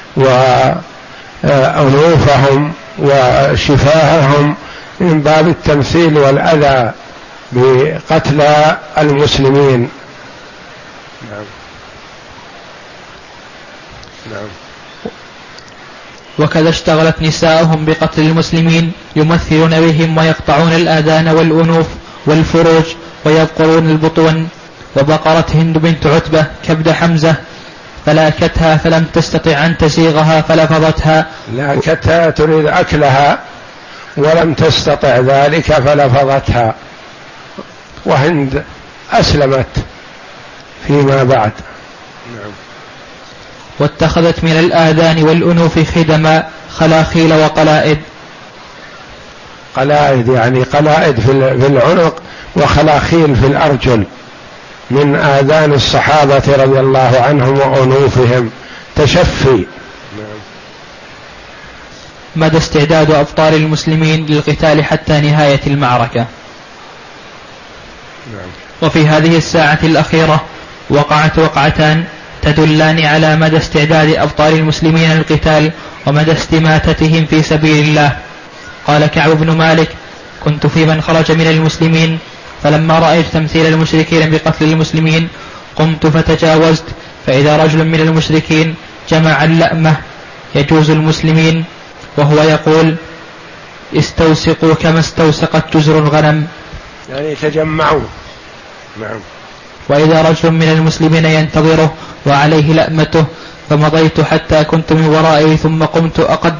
وأنوفهم وشفاههم من باب التمثيل والأذى بقتل المسلمين. نعم. نعم. وكذا اشتغلت نساءهم بقتل المسلمين يمثلون بهم ويقطعون الآذان والأنوف والفروج ويبقرون البطون. وبقرت هند بنت عتبة كبد حمزة فلاكتها فلم تستطع أن تسيغها فلفظتها. لاكتها تريد أكلها ولم تستطع ذلك فلفظتها، وهند أسلمت فيما بعد. نعم. واتخذت من الآذان والأنوف خدما خلاخيل وقلائد. قلائد يعني قلائد في العنق، وخلاخيل في الأرجل، من آذان الصحابة رضي الله عنهم وأنوفهم، تشفي. مدى استعداد أبطال المسلمين للقتال حتى نهاية المعركة. وفي هذه الساعة الأخيرة وقعت وقعتان تدلان على مدى استعداد أبطال المسلمين للقتال ومدى استماتتهم في سبيل الله. قال كعب بن مالك: كنت في من خرج من المسلمين، فلما رأيت تمثيل المشركين بقتل المسلمين قمت فتجاوزت، فإذا رجل من المشركين جمع اللأمة يجوز المسلمين وهو يقول: استوسقوا كما استوسقت جزر الغنم، يعني تجمعوا. نعم. وإذا رجل من المسلمين ينتظره وعليه لأمته، فمضيت حتى كنت من ورائه، ثم قمت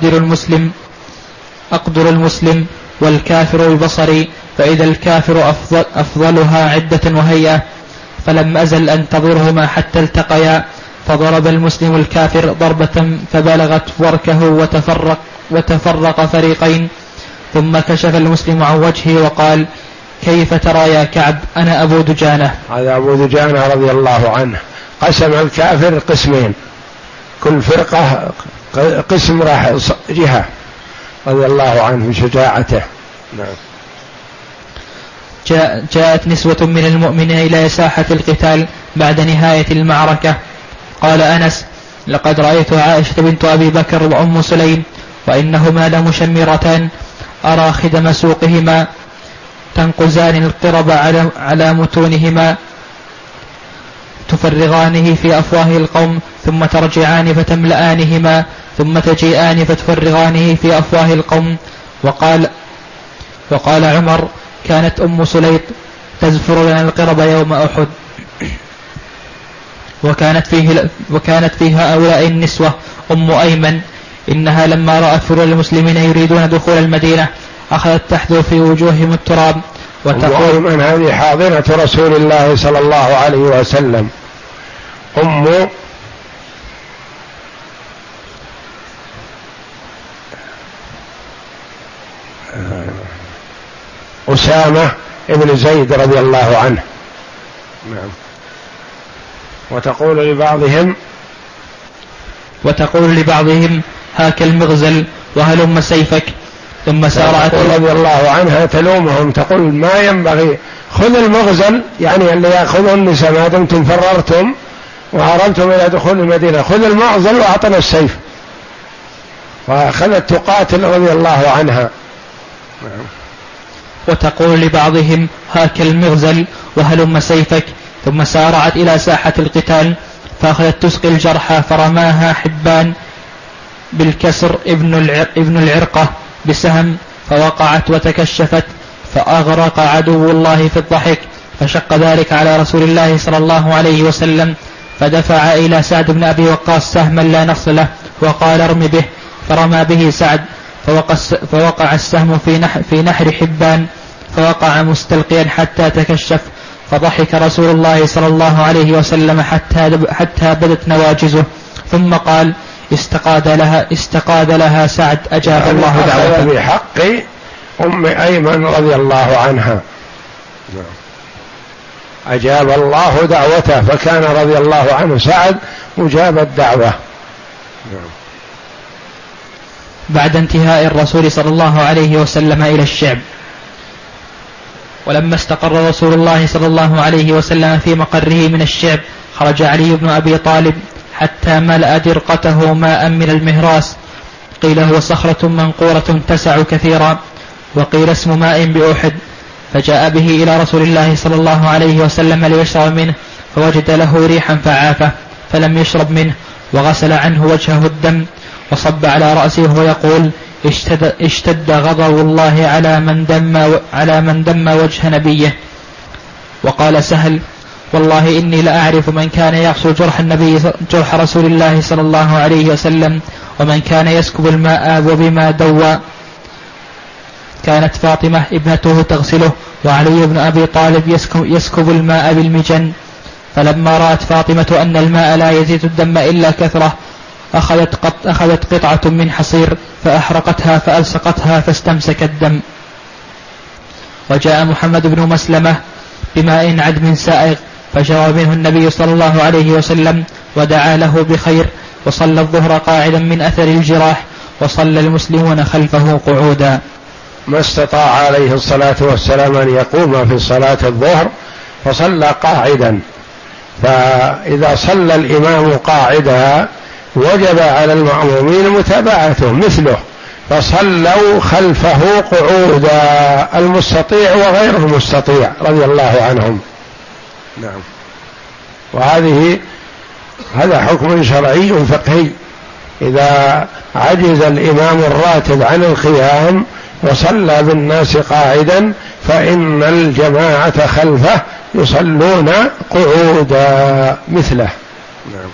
أقدر المسلم والكافر ببصري، فإذا الكافر أفضلها عدة وهيئة، فلم أزل أنتظرهما حتى التقيا، فضرب المسلم الكافر ضربة فبلغت وركه وتفرق فريقين، ثم كشف المسلم عن وجهه وقال: كيف ترى يا كعب؟ أنا أبو دجانة. هذا أبو دجانة رضي الله عنه قسم الكافر قسمين، كل فرقة قسم راح جهة، رضي الله عنه بشجاعته. نعم. جاءت نسوة من المؤمنين إلى ساحة القتال بعد نهاية المعركة. قال أنس: لقد رأيت عائشة بنت أبي بكر وأم سليم وإنهما لمشمرتان، أرى خدم سوقهما تنقزان القرب على متونهما، تفرغانه في أفواه القوم، ثم ترجعان فتملآنهما، ثم تجيئان فتفرغانه في أفواه القوم. وقال عمر: كانت أم سليط تزفر لنا القرب يوم أحد. وكانت فيه هؤلاء النسوة أم أيمن، إنها لما رأت فر المسلمين يريدون دخول المدينة أخذت تحذو في وجوههم التراب وتقول: من هذه حاضنة رسول الله صلى الله عليه وسلم، أم أسامة ابن زيد رضي الله عنه. نعم. وتقول لبعضهم: هاك المغزل وهلم سيفك. ثم سارعت رضي الله عنها تلومهم، تقول: ما ينبغي، خذ المغزل، يعني اللي يأخذ النساء ما دمتم فررتم وهربتم إلى دخول المدينة، خذ المغزل وأعطنا السيف، فأخذت تقاتل رضي الله عنها. وتقول لبعضهم: هاك المغزل وهلم سيفك. ثم سارعت إلى ساحة القتال فأخذت تسقي الجرحى، فرماها حبان بالكسر ابن العرقة بسهم، فوقعت وتكشفت، فأغرق عدو الله في الضحك، فشق ذلك على رسول الله صلى الله عليه وسلم، فدفع إلى سعد بن أبي وقاص سهما لا نصل له وقال: ارم به، فرمى به سعد، فوقع السهم في نحر حبان، فوقع مستلقيا حتى تكشف، فضحك رسول الله صلى الله عليه وسلم حتى بدت نواجزه، ثم قال: استقاد لها سعد أجاب الله دعوته. بحق أم أيمن رضي الله عنها، أجاب الله دعوته، فكان رضي الله عنه سعد مجاب الدعوة. بعد انتهاء الرسول صلى الله عليه وسلم إلى الشعب. ولما استقر رسول الله صلى الله عليه وسلم في مقره من الشعب خرج علي بن أبي طالب حتى ملأ درقته ماء من المهراس، قيل هو صخرة منقورة تسع كثيرا، وقيل اسم ماء بأحد، فجاء به إلى رسول الله صلى الله عليه وسلم ليشرب منه، فوجد له ريحا فعافه فلم يشرب منه، وغسل عنه وجهه الدم وصب على رأسه وهو يقول اشتد غضب الله على من دم وجه نبيه. وقال سهل والله إني لأعرف من كان يغسل جرح رسول الله صلى الله عليه وسلم ومن كان يسكب الماء وبما دوى. كانت فاطمة ابنته تغسله وعلي بن أبي طالب يسكب الماء بالمجن، فلما رأت فاطمة أن الماء لا يزيد الدم إلا كثرة أخذت قطعة من حصير فأحرقتها فألصقتها فاستمسك الدم. وجاء محمد بن مسلمة بماء عذب سائغ فشرب منه النبي صلى الله عليه وسلم ودعا له بخير، وصلى الظهر قاعدا من أثر الجراح، وصلى المسلمون خلفه قعودا. ما استطاع عليه الصلاة والسلام أن يقوم في صلاة الظهر فصلى قاعدا، فإذا صلى الإمام قاعدا وجب على المأمومين متابعته مثله، فصلوا خلفه قعودا المستطيع وغير المستطيع رضي الله عنهم. نعم. هذا حكم شرعي فقهي، إذا عجز الإمام الراتب عن القيام وصلى بالناس قاعدا فإن الجماعة خلفه يصلون قعودا مثله. نعم.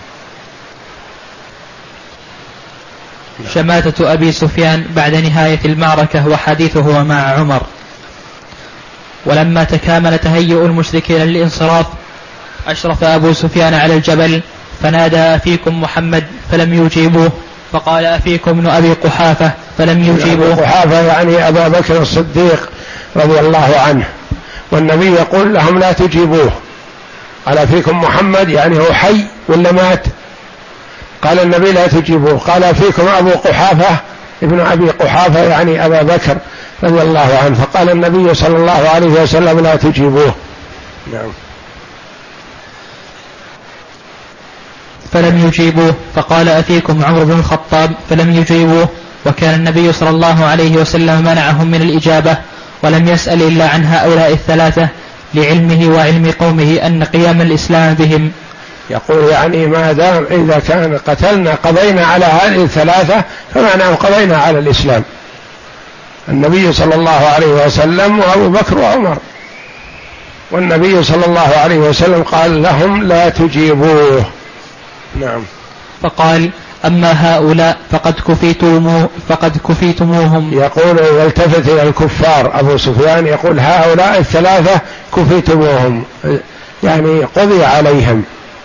شماتة أبي سفيان بعد نهاية المعركة وحديثه مع عمر. ولما تكامل تهيؤ المشركين للانصراف أشرف أبو سفيان على الجبل فنادى أفيكم محمد فلم يجيبوه، فقال أفيكم ابن أبي قحافة فلم يجيبوه. أبي قحافة يعني أبا بكر الصديق رضي الله عنه، والنبي يقول لهم لا تجيبوه. قال فيكم محمد يعني هو حي ولا مات؟ قال النبي لا تجيبوه. قال فيكم أبو قحافة ابن أبي قحافة يعني أبا بكر رضي الله عنه، فقال النبي صلى الله عليه وسلم لا تجيبوه. نعم. فلم يجيبوه، فقال أفيكم عمر بن الخطاب فلم يجيبوه. وكان النبي صلى الله عليه وسلم منعهم من الإجابة ولم يسأل إلا عن هؤلاء الثلاثة لعلمه وعلم قومه أن قيام الإسلام بهم. يقول يعني ما دام إذا كان قتلنا قضينا على هذه الثلاثة فمعناه قضينا على الإسلام، النبي صلى الله عليه وسلم وأبو بكر وعمر، والنبي صلى الله عليه وسلم قال لهم لا تجيبوه. نعم. فقال أما هؤلاء فقد كفيتموهم. يقول يلتفت إلى الكفار أبو سفيان يقول هؤلاء الثلاثة كفيتموهم يعني قضي عليهم.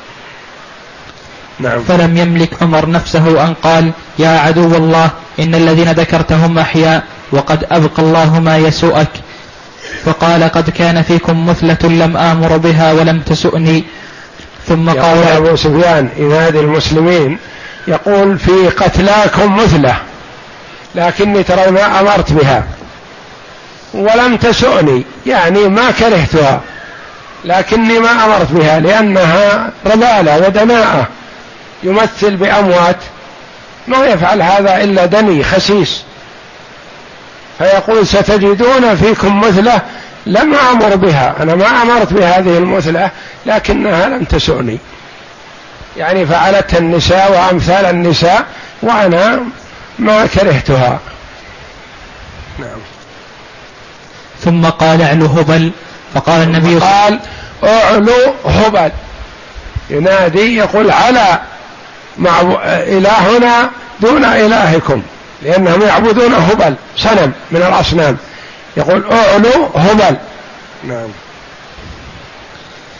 نعم. فلم يملك عمر نفسه أن قال يا عدو الله إن الذين ذكرتهم أحياء وقد أبقى الله ما يسوءك. فقال قد كان فيكم مثلة لم آمر بها ولم تسؤني. ثم قال أبو سفيان ينادي المسلمين يقول في قتلاكم مثلة لكني ترى ما أمرت بها ولم تسؤني، يعني ما كرهتها لكني ما أمرت بها لأنها رذالة ودناءة، يمثل بأموات، ما يفعل هذا إلا دني خسيس. فيقول ستجدون فيكم مثلة لم أمر بها، أنا ما أمرت بهذه المثلة لكنها لم تسؤني، يعني فعلتها النساء وأمثال النساء وأنا ما كرهتها. نعم. ثم قال اعلو هبل، فقال النبي قال اعلو هبل، ينادي يقول على إلهنا دون إلهكم، لأنهم يعبدون هبل صنم من الأصنام، يقول اعلو هبل. نعم.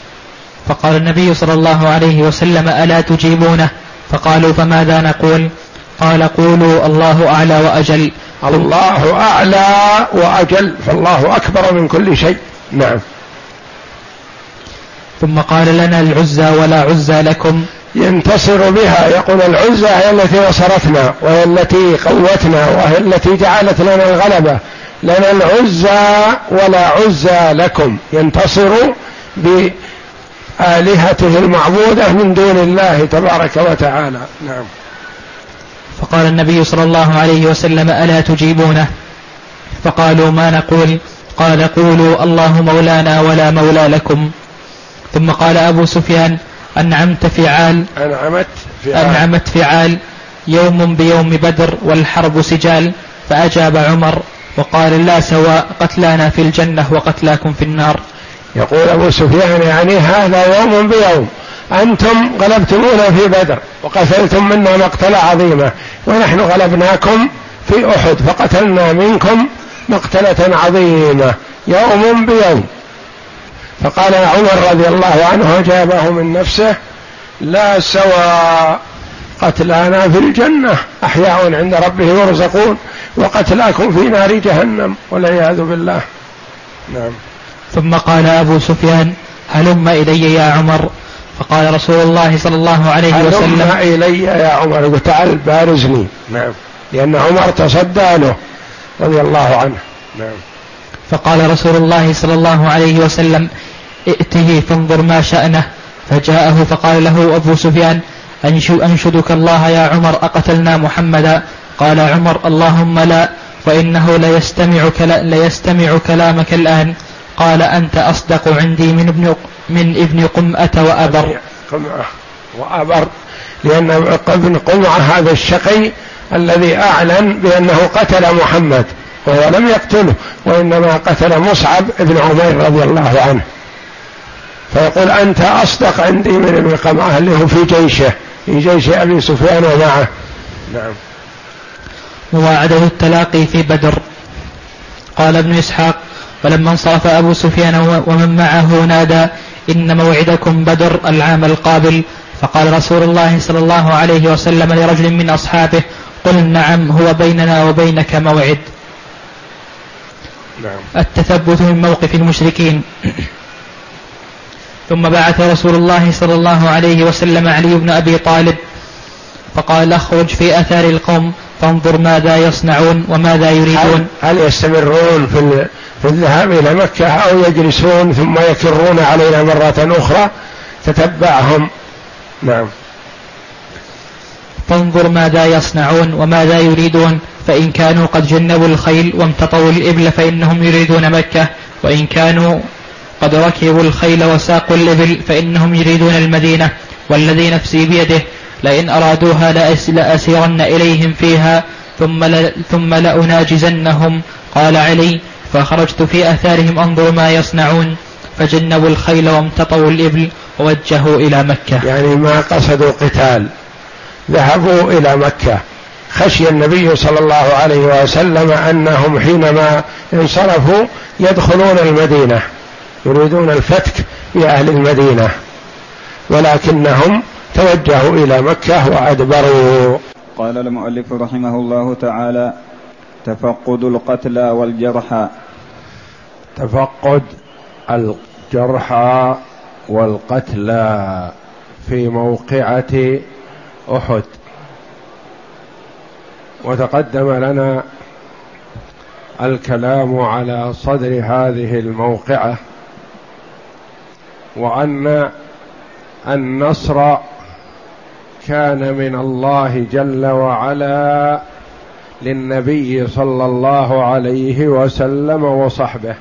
فقال النبي صلى الله عليه وسلم ألا تجيبونه؟ فقالوا فماذا نقول؟ قال قولوا الله أعلى وأجل. الله أعلى وأجل، فالله أكبر من كل شيء. نعم. ثم قال لنا العزى ولا عزى لكم، ينتصر بها، يقول العزى هي التي نصرتنا وهي التي قوتنا وهي التي جعلت لنا الغلبة، لنا العزى ولا عزى لكم، ينتصر بآلهته المعبودة من دون الله تبارك وتعالى. نعم. فقال النبي صلى الله عليه وسلم ألا تجيبونه؟ فقالوا ما نقول؟ قال قولوا الله مولانا ولا مولى لكم. ثم قال أبو سفيان أنعمت فعال يوم بيوم بدر والحرب سجال. فأجاب عمر وقال لا سواء، قتلانا في الجنة وقتلاكم في النار. يقول أبو سفيان يعني هذا يوم بيوم، أنتم غلبتمونا في بدر وقتلتم منا مقتلة عظيمة، ونحن غلبناكم في أحد فقتلنا منكم مقتلة عظيمة، يوم بيوم. فقال عمر رضي الله عنه جابه من نفسه لا سواء، قتلانا في الجنة أحياء عند ربهم يرزقون، وقتلاكم في نار جهنم والعياذ بالله. نعم. ثم قال أبو سفيان هلم إلي يا عمر. فقال رسول الله صلى الله عليه وسلم هلم إلي يا عمر، تعال بارزني. نعم. لأن عمر تصدى له رضي الله عنه. نعم. فقال رسول الله صلى الله عليه وسلم ائته فانظر ما شأنه. فجاءه فقال له أبو سفيان أنشدك الله يا عمر أقتلنا محمدا؟ قال عمر اللهم لا، وإنه ليستمع كلامك الآن. قال أنت أصدق عندي من ابن قمأة وأبر، لأن ابن قمأة هذا الشقي الذي أعلن بأنه قتل محمد، وهو لم يقتله وإنما قتل مصعب ابن عمير رضي الله عنه. فيقول أنت أصدق عندي من ابن قمأة اللي هو في جيشه، في جيش أبي سفيان ومعه. نعم. مواعده التلاقي في بدر. قال ابن إسحاق ولما انصرف أبو سفيان ومن معه نادى إن موعدكم بدر العام القابل. فقال رسول الله صلى الله عليه وسلم لرجل من أصحابه قل نعم هو بيننا وبينك موعد. نعم. التثبت من موقف المشركين. ثم بعث رسول الله صلى الله عليه وسلم علي بن أبي طالب فقال اخرج في أثار القوم فانظر ماذا يصنعون وماذا يريدون. هل يستمرون في الذهاب إلى مكة أو يجلسون ثم يكرون علينا مرة أخرى؟ تتبعهم. نعم. فانظر ماذا يصنعون وماذا يريدون، فإن كانوا قد جنبوا الخيل وامتطوا الإبل فإنهم يريدون مكة، وإن كانوا قد ركبوا الخيل وساقوا الإبل فإنهم يريدون المدينة، والذي نفسي بيده لئن أرادوها لأسيرن إليهم فيها ثم لأناجزنهم. قال علي فخرجت في أثارهم أنظر ما يصنعون، فجنبوا الخيل وامتطوا الإبل ووجهوا إلى مكة. يعني ما قصدوا قتال، ذهبوا إلى مكة. خشي النبي صلى الله عليه وسلم أنهم حينما انصرفوا يدخلون المدينة، يريدون الفتك بأهل المدينة، ولكنهم توجهوا إلى مكة وأدبروا. قال المؤلف رحمه الله تعالى تفقد القتلى والجرحى. تفقد الجرحى والقتلى في موقعة أحد. وتقدم لنا الكلام على صدر هذه الموقعة، وأن النصر كان من الله جل وعلا للنبي صلى الله عليه وسلم وصحبه،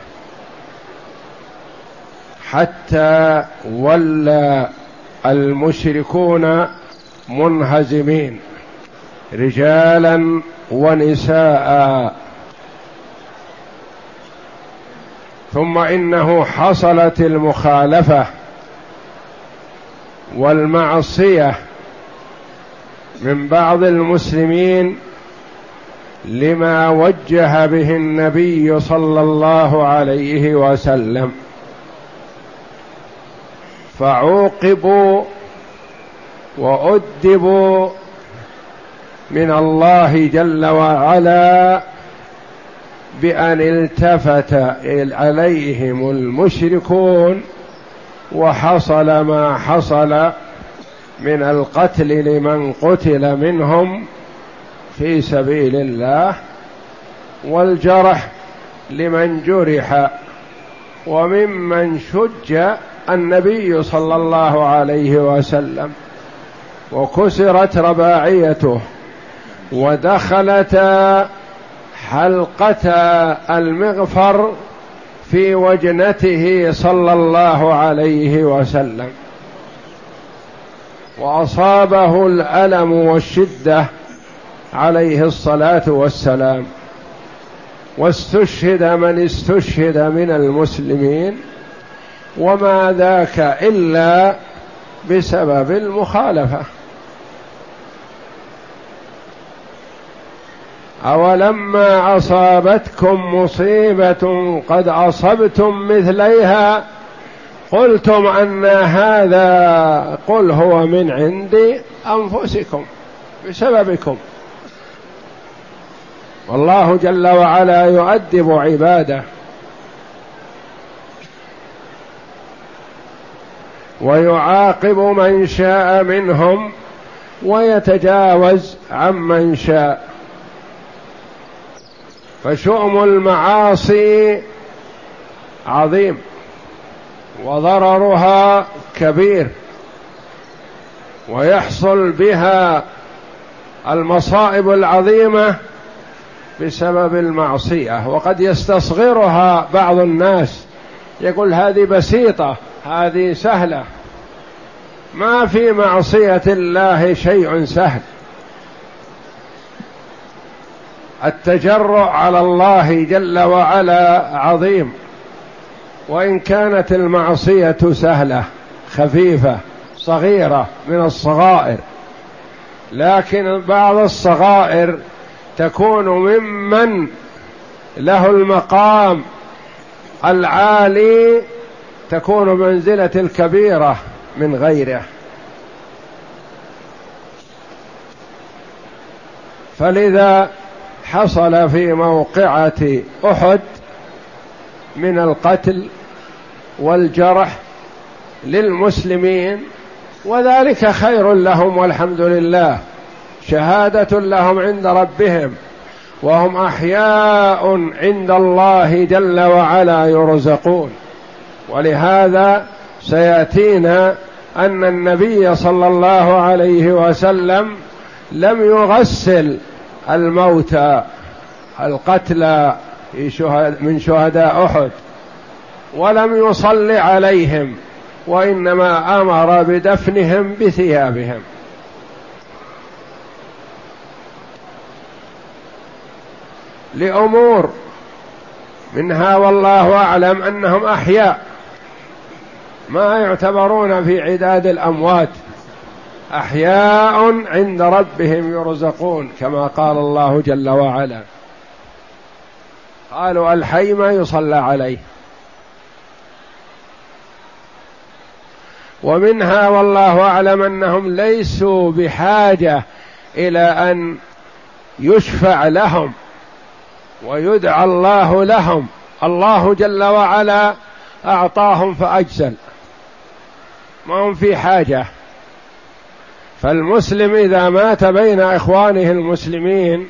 حتى ولى المشركون منهزمين رجالا ونساء. ثم إنه حصلت المخالفة والمعصية من بعض المسلمين لما وجه به النبي صلى الله عليه وسلم، فعوقبوا وأدبوا من الله جل وعلا بأن التفت عليهم المشركون وحصل ما حصل من القتل لمن قتل منهم في سبيل الله، والجرح لمن جرح، وممن شج النبي صلى الله عليه وسلم وكسرت رباعيته ودخلت حلقة المغفر في وجنته صلى الله عليه وسلم، وأصابه الألم والشدة عليه الصلاة والسلام، واستشهد من استشهد من المسلمين، وما ذاك إلا بسبب المخالفة. أولما أصابتكم مصيبة قد أصبتم مثليها قلتم أن هذا، قل هو من عند أنفسكم بسببكم. والله جل وعلا يؤدب عباده ويعاقب من شاء منهم ويتجاوز عمن شاء. فشؤم المعاصي عظيم وضررها كبير، ويحصل بها المصائب العظيمة بسبب المعصية، وقد يستصغرها بعض الناس يقول هذه بسيطة، هذه سهلة. ما في معصية الله شيء سهل. التجرؤ على الله جل وعلا عظيم، وإن كانت المعصية سهلة خفيفة صغيرة من الصغائر، لكن بعض الصغائر تكون ممن له المقام العالي تكون منزلة الكبيرة من غيره. فلذا حصل في موقعة أحد من القتل والجرح للمسلمين، وذلك خير لهم والحمد لله، شهادة لهم عند ربهم، وهم أحياء عند الله جل وعلا يرزقون. ولهذا سيأتينا أن النبي صلى الله عليه وسلم لم يغسل الموتى القتلى من شهداء أحد، ولم يصلي عليهم، وإنما أمر بدفنهم بثيابهم. لأمور منها والله أعلم أنهم أحياء ما يعتبرون في عداد الأموات، أحياء عند ربهم يرزقون، كما قال الله جل وعلا. قالوا الحي ما يصلى عليه. ومنها والله أعلم أنهم ليسوا بحاجة إلى أن يشفع لهم ويدعى الله لهم، الله جل وعلا أعطاهم فأجزل، ما هم في حاجة. فالمسلم إذا مات بين إخوانه المسلمين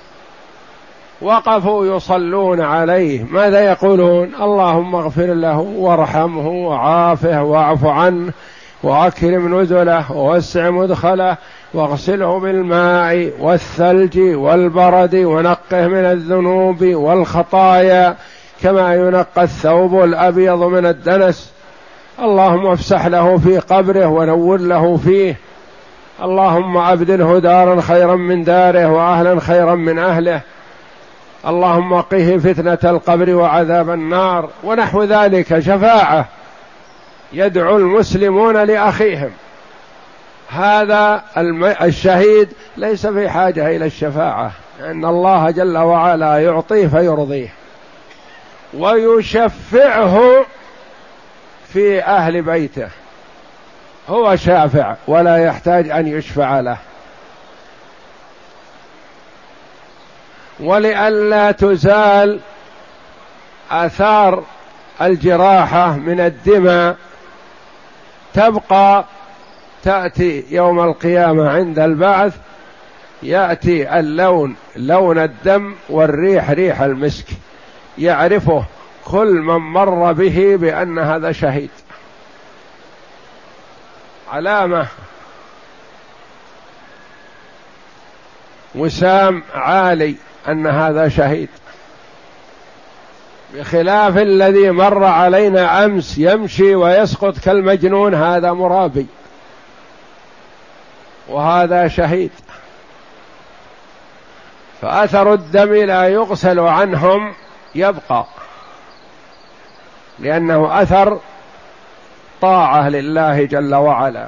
وقفوا يصلون عليه، ماذا يقولون؟ اللهم اغفر له وارحمه وعافه واعف عنه وأكرم نزله ووسع مدخله واغسله بالماء والثلج والبرد ونقه من الذنوب والخطايا كما ينقى الثوب الأبيض من الدنس. اللهم افسح له في قبره ونور له فيه. اللهم أبدله دارا خيرا من داره وأهلا خيرا من أهله. اللهم قه فتنة القبر وعذاب النار، ونحو ذلك. شفاعة يدعو المسلمون لأخيهم. هذا الشهيد ليس في حاجة إلى الشفاعة، لأن الله جل وعلا يعطيه فيرضيه ويشفعه في أهل بيته، هو شافع ولا يحتاج أن يشفع له. ولئلا تزال آثار الجراحة من الدماء تبقى، تأتي يوم القيامة عند البعث يأتي اللون لون الدم والريح ريح المسك، يعرفه كل من مر به بأن هذا شهيد، علامة وسام عالي أن هذا شهيد، بخلاف الذي مر علينا أمس يمشي ويسقط كالمجنون، هذا مرابي وهذا شهيد. فأثر الدم لا يغسل عنهم، يبقى، لأنه أثر طاعة لله جل وعلا.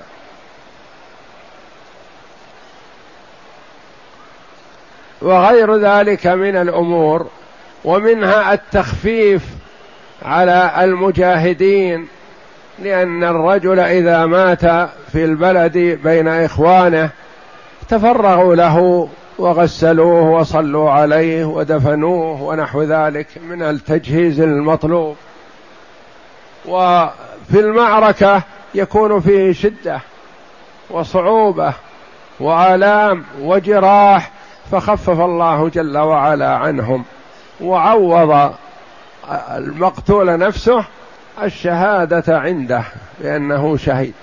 وغير ذلك من الأمور، ومنها التخفيف على المجاهدين، لأن الرجل إذا مات في البلد بين إخوانه تفرغوا له وغسلوه وصلوا عليه ودفنوه ونحو ذلك من التجهيز المطلوب. وفي المعركة يكون فيه شدة وصعوبة وآلام وجراح، فخفف الله جل وعلا عنهم، وعوض المقتول نفسه الشهادة عنده بأنه شهيد.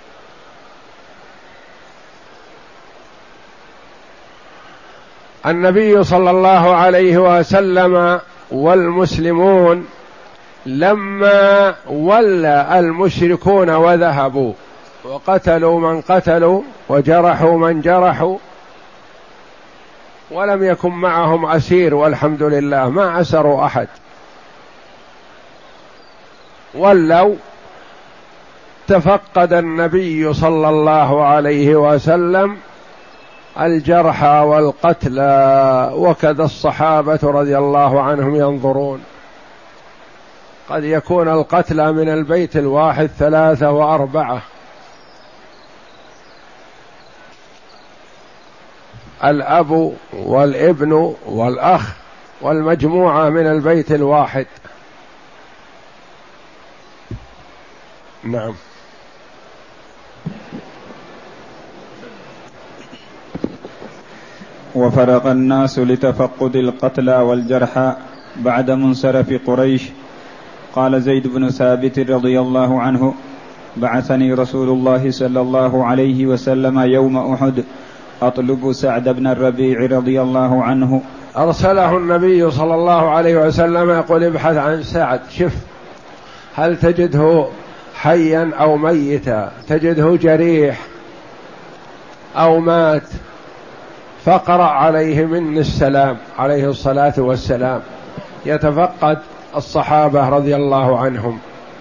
النبي صلى الله عليه وسلم والمسلمون لما ولى المشركون وذهبوا وقتلوا من قتلوا وجرحوا من جرحوا، ولم يكن معهم أسير والحمد لله، ما أسروا أحد، ولوا، تفقد النبي صلى الله عليه وسلم الجرحى والقتلى، وكذا الصحابة رضي الله عنهم ينظرون. قد يكون القتلى من البيت الواحد 3 و4، الأب والابن والأخ والمجموعة من البيت الواحد. نعم. وفرق الناس لتفقد القتلى والجرحى بعد منصرف قريش. قال زيد بن ثابت رضي الله عنه: بعثني رسول الله صلى الله عليه وسلم يوم أحد أطلب سعد بن الربيع رضي الله عنه. أرسله النبي صلى الله عليه وسلم يقول: ابحث عن سعد، شف هل تجده حيا أو ميتا، تجده جريح أو مات، فقرأ عليه مني السلام عليه الصلاة والسلام. يتفقد الصحابة رضي الله عنهم.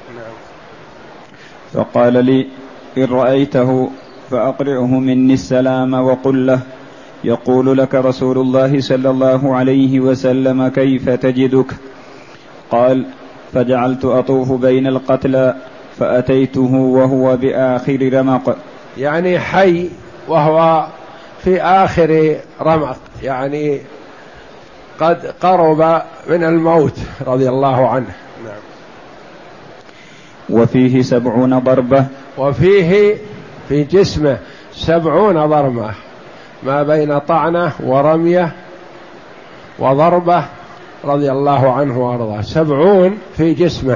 فقال لي: إن رأيته فأقرئه مني السلام وقل له: يقول لك رسول الله صلى الله عليه وسلم كيف تجدك؟ قال: فجعلت أطوف بين القتلى فأتيته وهو بآخر رمق، يعني حي وهو في آخر رمق، يعني قد قرب من الموت رضي الله عنه. نعم. وفيه 70 ضربة، وفيه في جسمه 70 ضربة، ما بين طعنة ورمية وضربة رضي الله عنه وارضاه، 70 في جسمه.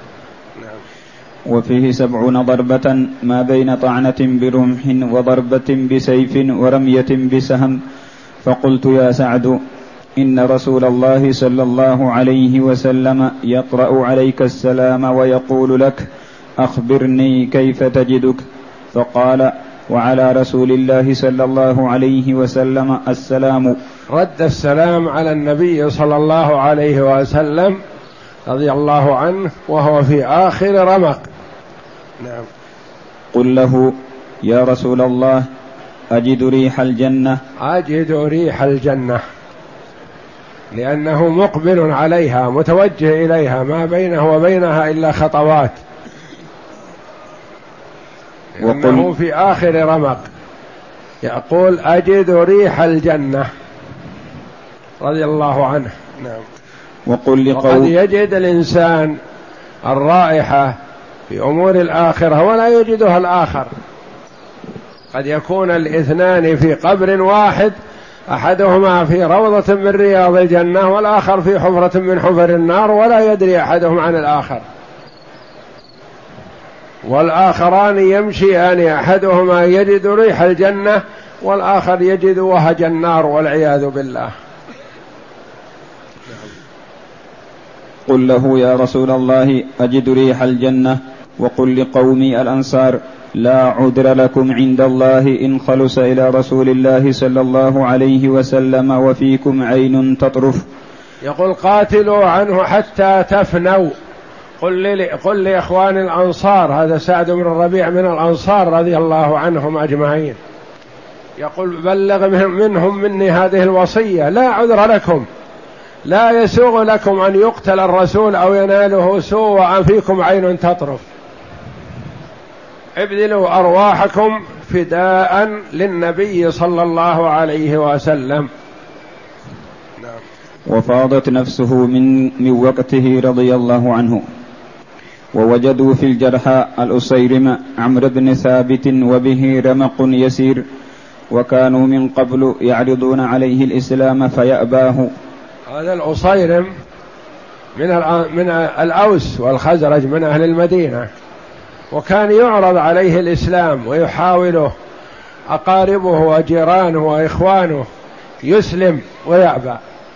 وفيه 70 ضربة ما بين طعنة برمح وضربة بسيف ورمية بسهم. فقلت: يا سعد، إن رسول الله صلى الله عليه وسلم يقرأ عليك السلام ويقول لك: أخبرني كيف تجدك؟ فقال: وعلى رسول الله صلى الله عليه وسلم السلام. رد السلام على النبي صلى الله عليه وسلم رضي الله عنه وهو في آخر رمق. نعم. قل له: يا رسول الله، أجد ريح الجنة. أجد ريح الجنة، لأنه مقبل عليها متوجه إليها، ما بينه وبينها إلا خطوات، لأنه في آخر رمق. يقول: أجد ريح الجنة، رضي الله عنه. نعم. وقد يجد الإنسان الرائحة في أمور الآخرة ولا يجدها الآخر. قد يكون الاثنان في قبر واحد، أحدهما في روضة من رياض الجنة والآخر في حفرة من حفر النار، ولا يدري أحدهم عن الآخر. والآخران يمشيان، أحدهما يجد ريح الجنة والآخر يجد وهج النار والعياذ بالله. قل له يا رسول الله أجد ريح الجنة، وقل لقومي الأنصار لا عذر لكم عند الله إن خلص إلى رسول الله صلى الله عليه وسلم وفيكم عين تطرف. يقول قاتلوا عنه حتى تفنوا. قل لإخوان الأنصار، هذا سعد بن الربيع من الأنصار رضي الله عنهم أجمعين، يقول بلغ منهم مني هذه الوصية، لا عذر لكم، لا يسوغ لكم أن يقتل الرسول أو يناله سوء وفيكم عين تطرف. ابذلوا أرواحكم فداء للنبي صلى الله عليه وسلم. وفاضت نفسه من وقته رضي الله عنه. ووجدوا في الجرحى الأسيرم عمرو بن ثابت وبه رمق يسير، وكانوا من قبل يعرضون عليه الإسلام فيأباه. هذا الأسيرم من الأوس والخزرج من أهل المدينة، وكان يعرض عليه الإسلام ويحاوله أقاربه وجيرانه وإخوانه يسلم ويأبى.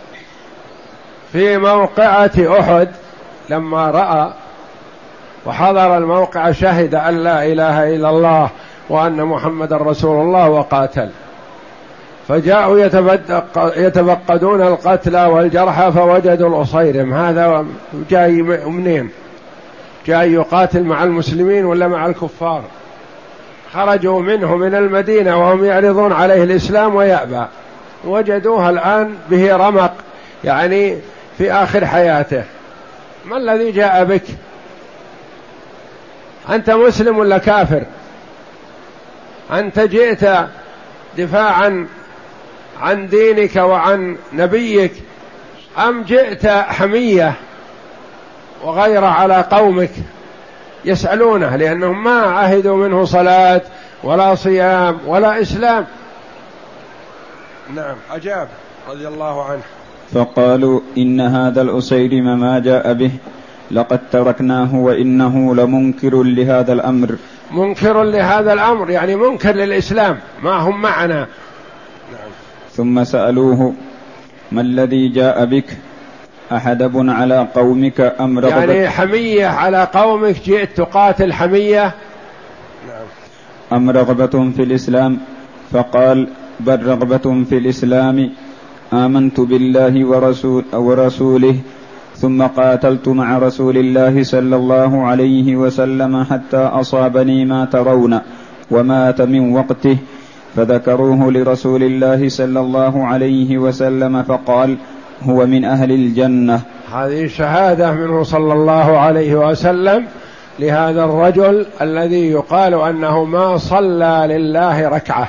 في موقعة أحد لما رأى وحضر الموقع شهد أن لا إله إلا الله وأن محمد رسول الله وقاتل، فجاءوا يتفقدون القتلى والجرحى فوجدوا الأصيرم. هذا جاي منين؟ جاي يقاتل مع المسلمين ولا مع الكفار؟ خرجوا منه من المدينة وهم يعرضون عليه الإسلام ويأبى، وجدوها الآن به رمق، يعني في آخر حياته. ما الذي جاء بك؟ أنت مسلم ولا كافر؟ أنت جئت دفاعا عن دينك وعن نبيك، أم جئت حمية وغيرة على قومك؟ يسألونه لأنهم ما عهدوا منه صلاة ولا صيام ولا إسلام. نعم. أجاب رضي الله عنه. فقالوا إن هذا الأسيرم ما جاء به لقد تركناه وإنه لمنكر لهذا الأمر. منكر لهذا الأمر يعني منكر للإسلام، ما هم معنا. نعم. ثم سألوه ما الذي جاء بك؟ أحدب على قومك أم رغبة؟ يعني حمية على قومك، جئت تقاتل حمية. نعم. أم رغبة في الإسلام؟ فقال بل رغبة في الإسلام، آمنت بالله ورسوله ثم قاتلت مع رسول الله صلى الله عليه وسلم حتى أصابني ما ترون ومات من وقته، فذكروه لرسول الله صلى الله عليه وسلم فقال هو من أهل الجنة. هذه شهادة منه صلى الله عليه وسلم لهذا الرجل الذي يقال أنه ما صلى لله ركعة،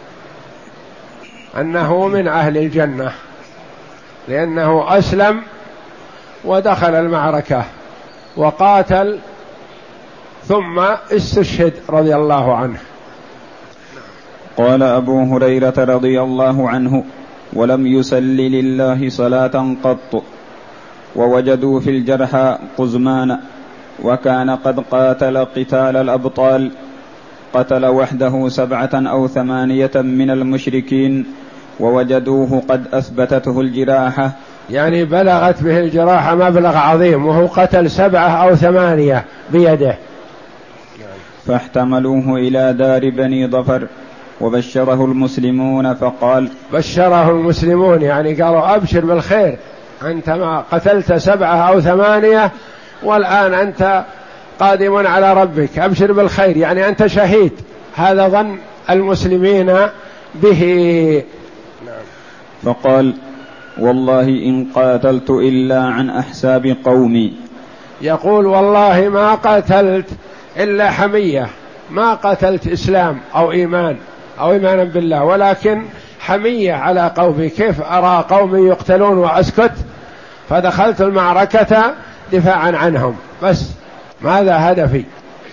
أنه من أهل الجنة، لأنه أسلم ودخل المعركة وقاتل ثم استشهد رضي الله عنه. قال أبو هريرة رضي الله عنه ولم يصل لله صلاة قط. ووجدوا في الجرحى قزمان، وكان قد قاتل قتال الأبطال، قتل وحده 7 أو 8 من المشركين، ووجدوه قد أثبتته الجراحة، يعني بلغت به الجراحة مبلغ عظيم، وهو قتل 7 أو 8 بيده. فاحتملوه إلى دار بني ظفر وبشره المسلمون فقال، بشره المسلمون يعني قالوا أبشر بالخير، أنت ما قتلت 7 أو 8 والآن أنت قادم على ربك، أبشر بالخير، يعني أنت شهيد. هذا ظن المسلمين به. فقال والله إن قاتلت إلا عن أحساب قومي. يقول والله ما قتلت إلا حمية، ما قتلت إسلام أو إيمان أو إيمانا بالله، ولكن حمية على قومي، كيف أرى قومي يقتلون وأسكت؟ فدخلت المعركة دفاعا عنهم بس، ماذا هدفي؟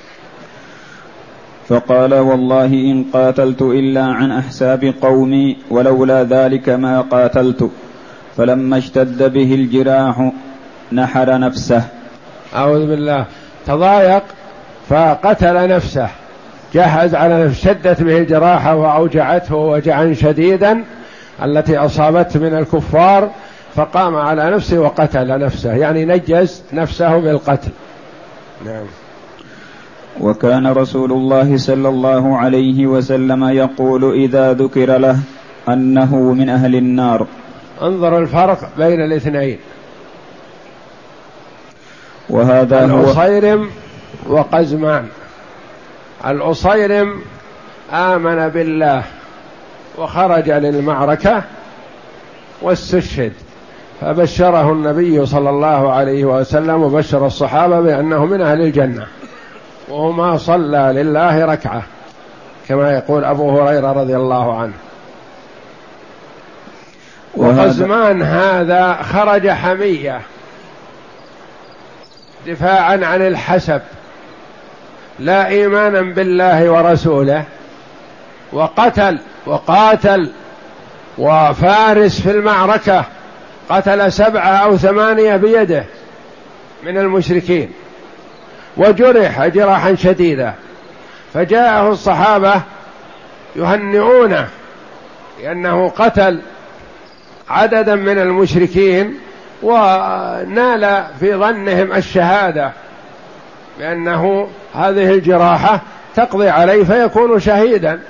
فقال والله إن قاتلت إلا عن أحساب قومي ولولا ذلك ما قاتلت. فلما اشتد به الجراح نحر نفسه. أعوذ بالله، تضايق فقتل نفسه، جهز على نفسه، شدت به الجراحة وأوجعته وجعا شديدا التي أصابته من الكفار، فقام على نفسه وقتل نفسه، يعني نجز نفسه بالقتل. نعم. وكان رسول الله صلى الله عليه وسلم يقول إذا ذكر له أنه من أهل النار. انظر الفرق بين الاثنين، وهذا الأصيرم وقزمان. الأصيرم آمن بالله وخرج للمعركة واستشهد، فبشره النبي صلى الله عليه وسلم وبشر الصحابة بأنه من أهل الجنة، وهو ما صلى لله ركعة كما يقول أبو هريرة رضي الله عنه. وقزمان هذا خرج حمية دفاعا عن الحسب، لا إيمانا بالله ورسوله، وقاتل وفارس في المعركة، قتل 7 أو 8 بيده من المشركين، وجرح جراحا شديدا، فجاءه الصحابة يهنئونه لأنه قتل عددا من المشركين ونال في ظنهم الشهادة، لأنه هذه الجراحة تقضي عليه فيكون شهيدا.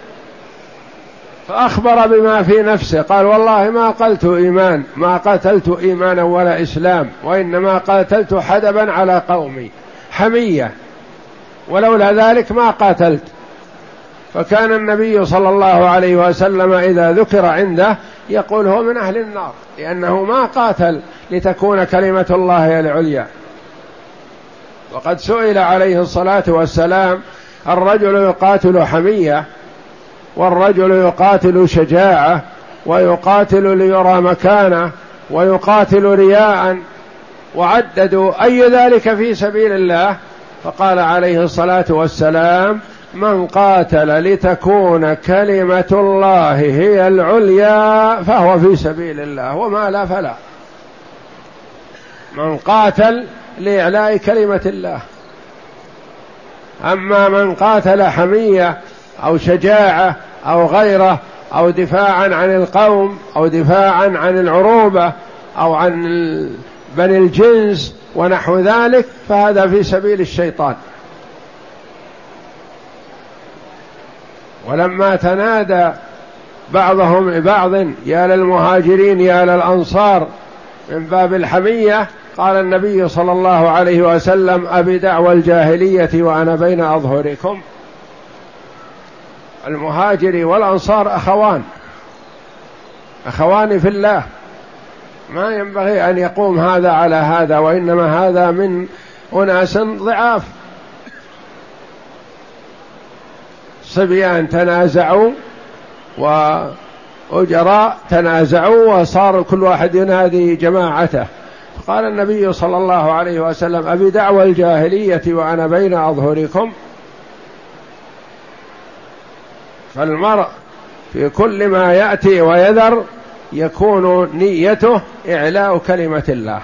فأخبر بما في نفسه، قال والله ما قتلت إيمانا ولا إسلام، وإنما قاتلت حدبا على قومي، حمية، ولولا ذلك ما قاتلت. فكان النبي صلى الله عليه وسلم إذا ذكر عنده يقول هو من أهل النار، لأنه ما قاتل لتكون كلمة الله هي العليا. وقد سئل عليه الصلاة والسلام: الرجل يقاتل حمية، والرجل يقاتل شجاعة، ويقاتل ليرى مكانه، ويقاتل رياء، وعددوا أي ذلك في سبيل الله؟ فقال عليه الصلاة والسلام: من قاتل لتكون كلمة الله هي العليا فهو في سبيل الله، وما لا فلا. من قاتل لإعلاء كلمة الله. أما من قاتل حمية أو شجاعة أو غيره، أو دفاعا عن القوم، أو دفاعا عن العروبة، أو عن بني الجنس ونحو ذلك، فهذا في سبيل الشيطان. ولما تنادى بعضهم لبعض يا للمهاجرين يا للأنصار من باب الحمية، قال النبي صلى الله عليه وسلم: أبي دعوى الجاهلية وأنا بين أظهركم. المهاجر والأنصار أخوان في الله، ما ينبغي أن يقوم هذا على هذا، وإنما هذا من أناس ضعاف. صبيان تنازعوا وأجراء تنازعوا، وصار كل واحد ينادي جماعته. قال النبي صلى الله عليه وسلم: أبي دعوى الجاهلية وأنا بين أظهركم. فالمرء في كل ما يأتي ويذر يكون نيته إعلاء كلمة الله.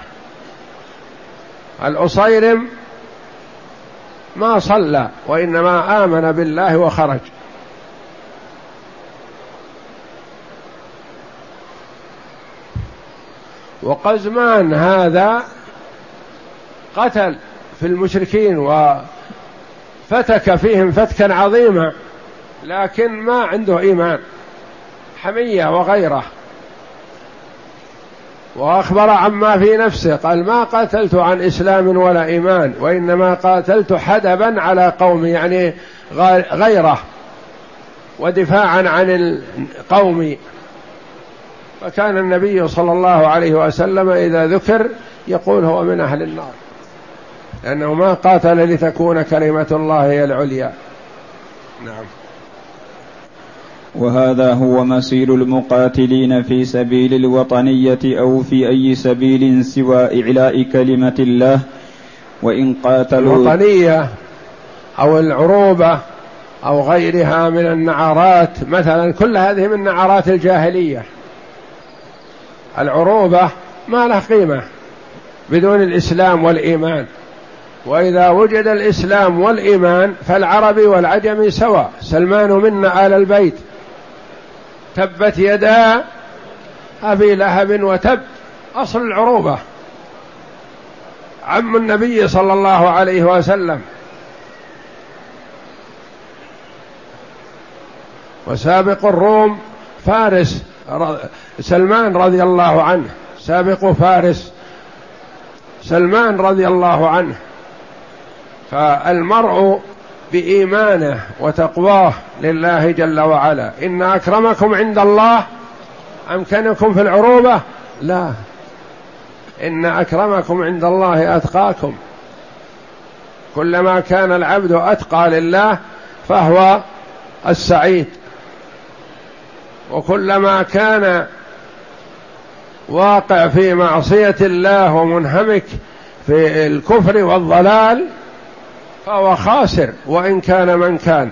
الأصيرم ما صلى، وإنما آمن بالله وخرج. وقزمان هذا قتل في المشركين وفتك فيهم فتكا عظيما، لكن ما عنده إيمان، حمية وغيره. وأخبر عما في نفسه، قال: ما قاتلت عن إسلام ولا إيمان، وإنما قاتلت حدبا على قومي، يعني غيره، ودفاعا عن القوم. فكان النبي صلى الله عليه وسلم إذا ذكر يقول هو من أهل النار، لأنه ما قاتل لتكون كلمة الله هي العليا. نعم. وهذا هو مسير المقاتلين في سبيل الوطنية أو في أي سبيل سوى إعلاء كلمة الله. وإن قاتلوا الوطنية أو العروبة أو غيرها من النعرات مثلا، كل هذه من نعرات الجاهلية. العروبة ما له قيمة بدون الإسلام والإيمان، وإذا وجد الإسلام والإيمان فالعربي والعجمي سواء. سلمان منا آل البيت، تبت يدا أبي لهب وتب، أصل العروبة عم النبي صلى الله عليه وسلم. وسابق الروم فارس سلمان رضي الله عنه، سابق فارس سلمان رضي الله عنه. فالمرء بإيمانه وتقواه لله جل وعلا. إن أكرمكم عند الله أمكنكم في العروبة؟ لا، إن أكرمكم عند الله أتقاكم. كلما كان العبد أتقى لله فهو السعيد، وكلما كان واقع في معصية الله ومنهمك في الكفر والضلال فهو خاسر وإن كان من كان.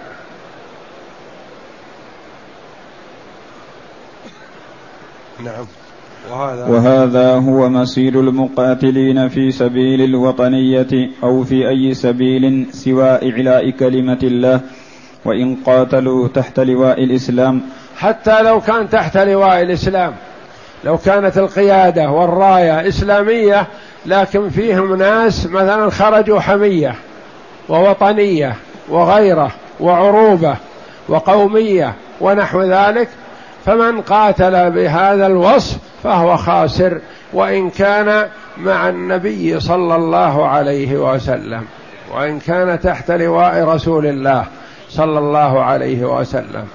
نعم. وهذا هو مسير المقاتلين في سبيل الوطنية أو في أي سبيل سوى إعلاء كلمة الله. وإن قاتلوا تحت لواء الإسلام، حتى لو كان تحت لواء الإسلام، لو كانت القيادة والراية إسلامية لكن فيهم ناس مثلا خرجوا حمية ووطنية وغيره وعروبة وقومية ونحو ذلك، فمن قاتل بهذا الوصف فهو خاسر وإن كان مع النبي صلى الله عليه وسلم، وإن كان تحت لواء رسول الله صلى الله عليه وسلم.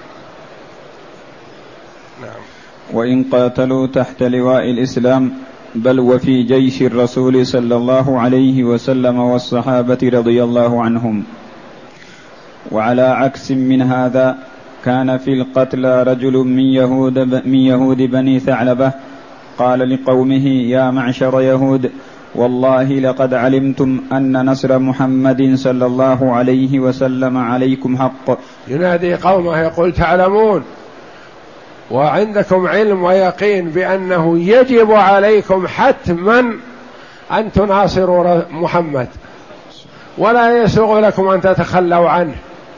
نعم. وإن قاتلوا تحت لواء الإسلام، بل وفي جيش الرسول صلى الله عليه وسلم والصحابة رضي الله عنهم. وعلى عكس من هذا كان في القتلى رجل من يهود بني ثعلبة قال لقومه: يا معشر يهود، والله لقد علمتم أن نصر محمد صلى الله عليه وسلم عليكم حق. ينادي قومه يقول: تعلمون وعندكم علم ويقين بأنه يجب عليكم حتما أن تناصروا محمد، ولا يسوغ لكم أن تتخلوا عنه.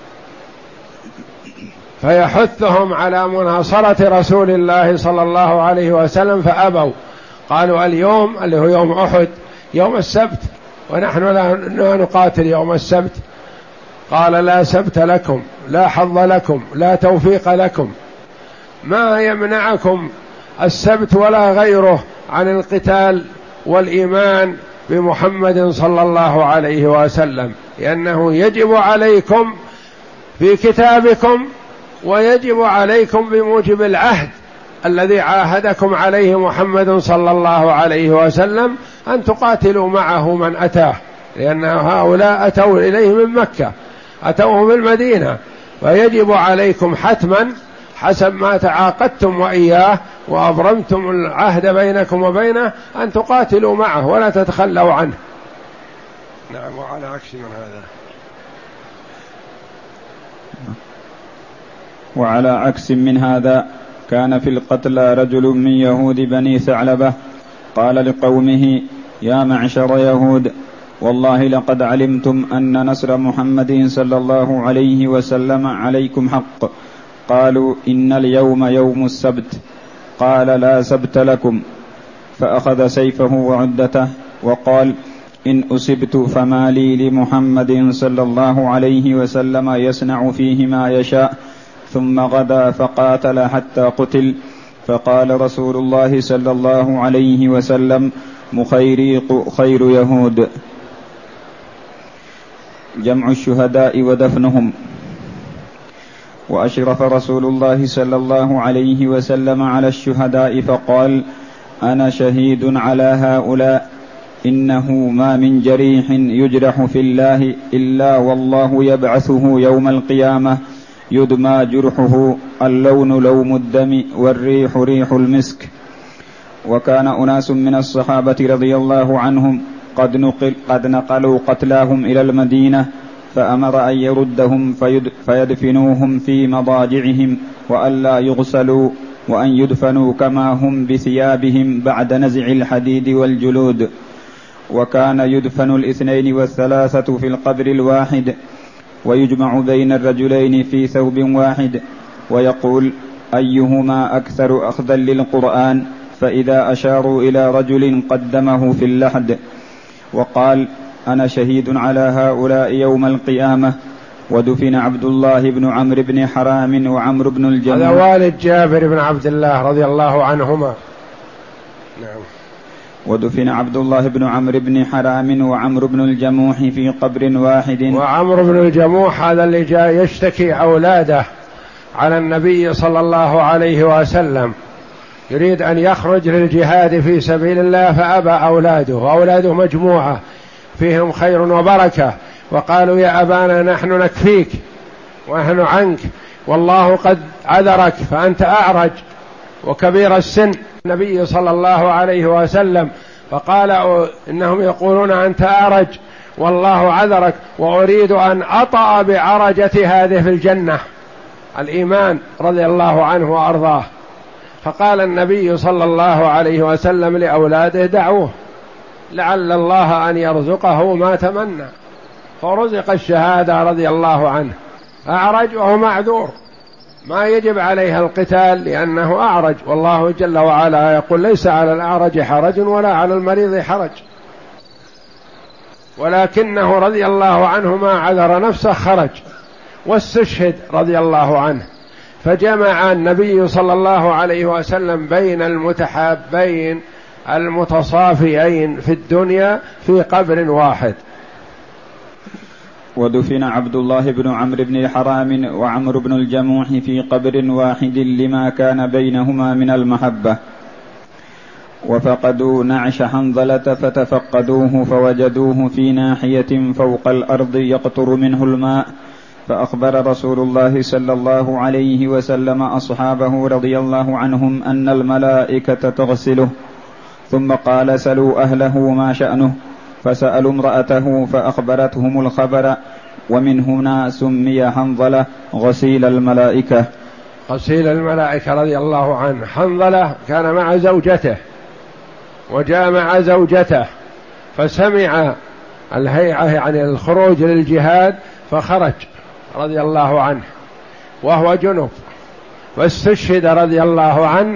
فيحثهم على مناصرة رسول الله صلى الله عليه وسلم فأبوا، قالوا: اليوم اللي هو يوم أحد يوم السبت، ونحن لا نقاتل يوم السبت. قال: لا سبت لكم، لا حظ لكم، لا توفيق لكم، ما يمنعكم السبت ولا غيره عن القتال والإيمان بمحمد صلى الله عليه وسلم، لأنه يجب عليكم في كتابكم ويجب عليكم بموجب العهد الذي عاهدكم عليه محمد صلى الله عليه وسلم أن تقاتلوا معه من أتاه، لأن هؤلاء أتوا إليه من مكة، أتوه من المدينة، فيجب عليكم حتما حسب ما تعاقدتم وإياه وأبرمتم العهد بينكم وبينه أن تقاتلوا معه ولا تتخلوا عنه. نعم. وعلى عكس من هذا، وعلى عكس من هذا كان في القتلى رجل من يهود بني ثعلبة قال لقومه: يا معشر يهود، والله لقد علمتم أن نصر محمد صلى الله عليه وسلم عليكم حق. قالوا: إن اليوم يوم السبت. قال: لا سبت لكم. فأخذ سيفه وعدته وقال: إن أصبت فما لي لمحمد صلى الله عليه وسلم يصنع فيه ما يشاء. ثم غدا فقاتل حتى قتل. فقال رسول الله صلى الله عليه وسلم: مخيريق خير يهود. جمع الشهداء ودفنهم. وأشرف رسول الله صلى الله عليه وسلم على الشهداء فقال: أنا شهيد على هؤلاء، إنه ما من جريح يجرح في الله إلا والله يبعثه يوم القيامة يدمى جرحه، اللون لوم الدم، والريح ريح المسك. وكان أناس من الصحابة رضي الله عنهم قد نقلوا قتلاهم إلى المدينة، فأمر أن يردهم فيدفنوهم في مضاجعهم، وألا يغسلوا، وأن يدفنوا كما هم بثيابهم بعد نزع الحديد والجلود. وكان يدفن 2 و3 في القبر الواحد، ويجمع بين الرجلين في ثوب واحد، ويقول: أيهما أكثر أخذا للقرآن؟ فإذا أشاروا إلى رجل قدمه في اللحد، وقال: أنا شهيد على هؤلاء يوم القيامة. ودفن عبد الله بن عمرو بن حرام وعمرو بن الجموح. هذا والد جابر بن عبد الله رضي الله عنهما. نعم. ودفن عبد الله بن عمرو بن حرام وعمرو بن الجموح في قبر واحد. وعمرو بن الجموح هذا اللي جاء يشتكي أولاده على النبي صلى الله عليه وسلم، يريد أن يخرج للجهاد في سبيل الله فأبى أولاده، وأولاده مجموعة فيهم خير وبركة، وقالوا: يا أبانا نحن نكفيك ونحن عنك، والله قد عذرك فأنت أعرج وكبير السن. النبي صلى الله عليه وسلم فقال: إنهم يقولون أنت أعرج والله عذرك، وأريد أن أطأ بعرجة هذه في الجنة، الإيمان رضي الله عنه وأرضاه. فقال النبي صلى الله عليه وسلم لأولاده: دعوه لعل الله أن يرزقه ما تمنى. فرزق الشهادة رضي الله عنه، أعرج وهو معذور، ما يجب عليه القتال لأنه أعرج، والله جل وعلا يقول: ليس على الأعرج حرج ولا على المريض حرج، ولكنه رضي الله عنه ما عذر نفسه خرج واستشهد رضي الله عنه. فجمع النبي صلى الله عليه وسلم بين المتحابين المتصافيين في الدنيا في قبر واحد. ودفن عبد الله بن عمرو بن حرام وعمرو بن الجموح في قبر واحد لما كان بينهما من المحبة. وفقدوا نعش حنظلة فتفقدوه فوجدوه في ناحية فوق الأرض يقطر منه الماء، فأخبر رسول الله صلى الله عليه وسلم أصحابه رضي الله عنهم أن الملائكة تغسله، ثم قال: سلوا أهله ما شأنه، فسألوا امرأته فأخبرتهم الخبر، ومن هنا سمي حنظلة غسيل الملائكة. غسيل الملائكة رضي الله عنه. حنظلة كان مع زوجته وجاء مع زوجته فسمع الهيعة يعني الخروج للجهاد فخرج رضي الله عنه وهو جنب، واستشهد رضي الله عنه.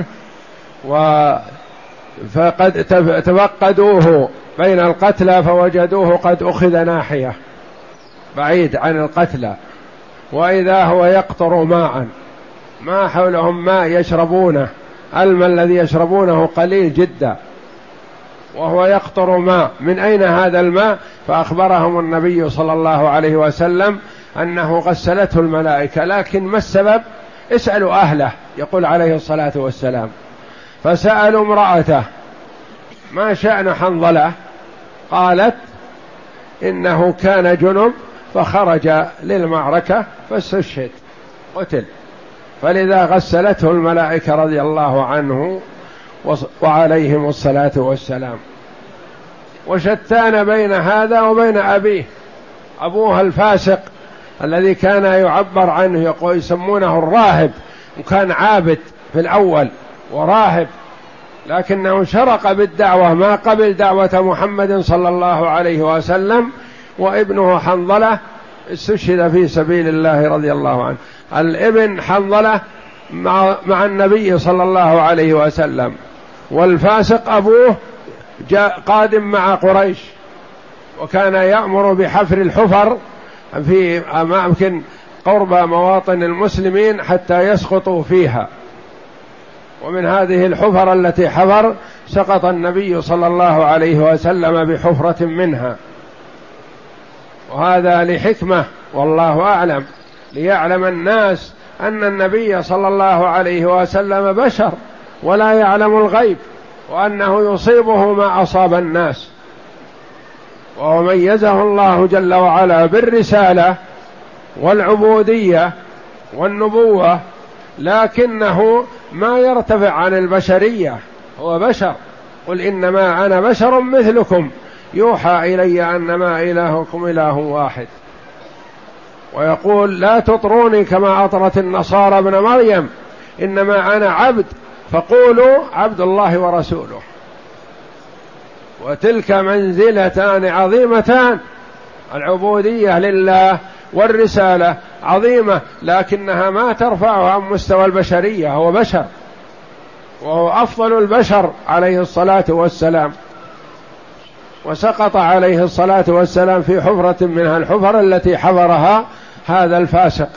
فقد تفقدوه بين القتلى فوجدوه قد أخذ ناحية بعيد عن القتلى، وإذا هو يقطر ماء، ما حولهم ماء يشربونه، الماء الذي يشربونه قليل جدا وهو يقطر ماء. من أين هذا الماء؟ فأخبرهم النبي صلى الله عليه وسلم أنه غسلته الملائكة. لكن ما السبب؟ اسألوا أهله، يقول عليه الصلاة والسلام. فسألوا امرأته: ما شأن حنظلة؟ قالت: إنه كان جنب فخرج للمعركة فاستشهد قتل، فلذا غسلته الملائكة رضي الله عنه وعليهم الصلاة والسلام. وشتان بين هذا وبين أبيه، أبوه الفاسق الذي كان يعبر عنه يقول يسمونه الراهب، وكان عابد في الأول وراهب، لكنه شرق بالدعوة ما قبل دعوة محمد صلى الله عليه وسلم. وابنه حنظلة استشهد في سبيل الله رضي الله عنه. الابن حنظلة مع النبي صلى الله عليه وسلم، والفاسق أبوه جاء قادم مع قريش، وكان يأمر بحفر الحفر في أماكن قرب مواطن المسلمين حتى يسقطوا فيها، ومن هذه الحفر التي حفر سقط النبي صلى الله عليه وسلم بحفرة منها، وهذا لحكمة والله أعلم، ليعلم الناس أن النبي صلى الله عليه وسلم بشر ولا يعلم الغيب، وأنه يصيبه ما أصاب الناس، وميزه الله جل وعلا بالرسالة والعبودية والنبوة، لكنه ما يرتفع عن البشرية، هو بشر. قل إنما أنا بشر مثلكم يوحى إلي أنما إلهكم إله واحد. ويقول لا تطروني كما أطرت النصارى ابن مريم، إنما أنا عبد فقولوا عبد الله ورسوله. وتلك منزلتان عظيمتان، العبودية لله والرسالة عظيمة، لكنها ما ترفعه عن مستوى البشرية، هو بشر وهو أفضل البشر عليه الصلاة والسلام، وسقط عليه الصلاة والسلام في حفرة منها الحفر التي حفرها هذا الفاسق،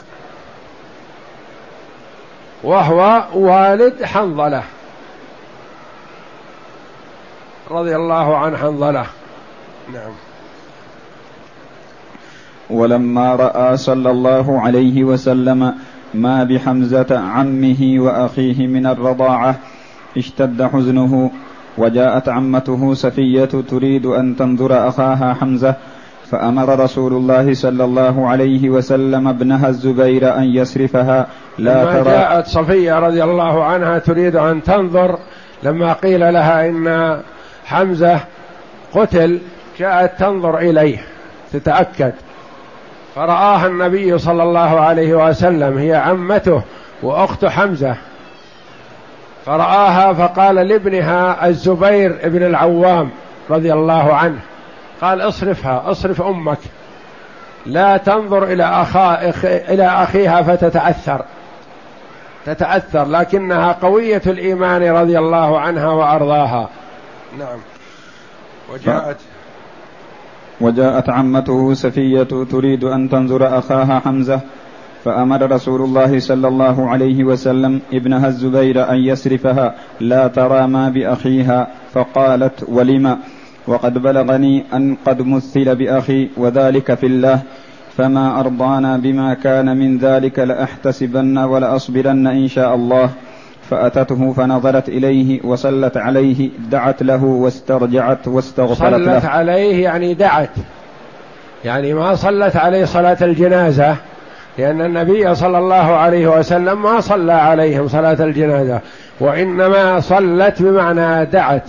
وهو والد حنظلة رضي الله عن حنظلة. نعم. ولما رأى صلى الله عليه وسلم ما بحمزة عمه وأخيه من الرضاعة اشتد حزنه، وجاءت عمته سفية تريد أن تنظر أخاها حمزة، فأمر رسول الله صلى الله عليه وسلم ابنها الزبير أن يصرفها لا ترى. جاءت صفية رضي الله عنها تريد أن تنظر، لما قيل لها إن حمزة قتل جاءت تنظر إليه تتأكد، فرآها النبي صلى الله عليه وسلم، هي عمته وأخت حمزة، فرآها فقال لابنها الزبير ابن العوام رضي الله عنه، قال اصرفها، اصرف أمك لا تنظر إلى أخيها فتتأثر، لكنها قوية الإيمان رضي الله عنها وأرضاها. نعم. وجاءت عمته سفية تريد أن تنظر أخاها حمزة، فأمر رسول الله صلى الله عليه وسلم ابنها الزبير أن يصرفها لا ترى ما بأخيها، فقالت ولم؟ وقد بلغني أن قد مثل بأخي وذلك في الله، فما أرضانا بما كان من ذلك لأحتسبن ولأصبرن إن شاء الله. فأتته فنظرت إليه وصلت عليه، دعت له واسترجعت واستغفرت له. صلت عليه يعني دعت، يعني ما صلت عليه صلاة الجنازة، لأن النبي صلى الله عليه وسلم ما صلى عليهم صلاة الجنازة، وإنما صلت بمعنى دعت.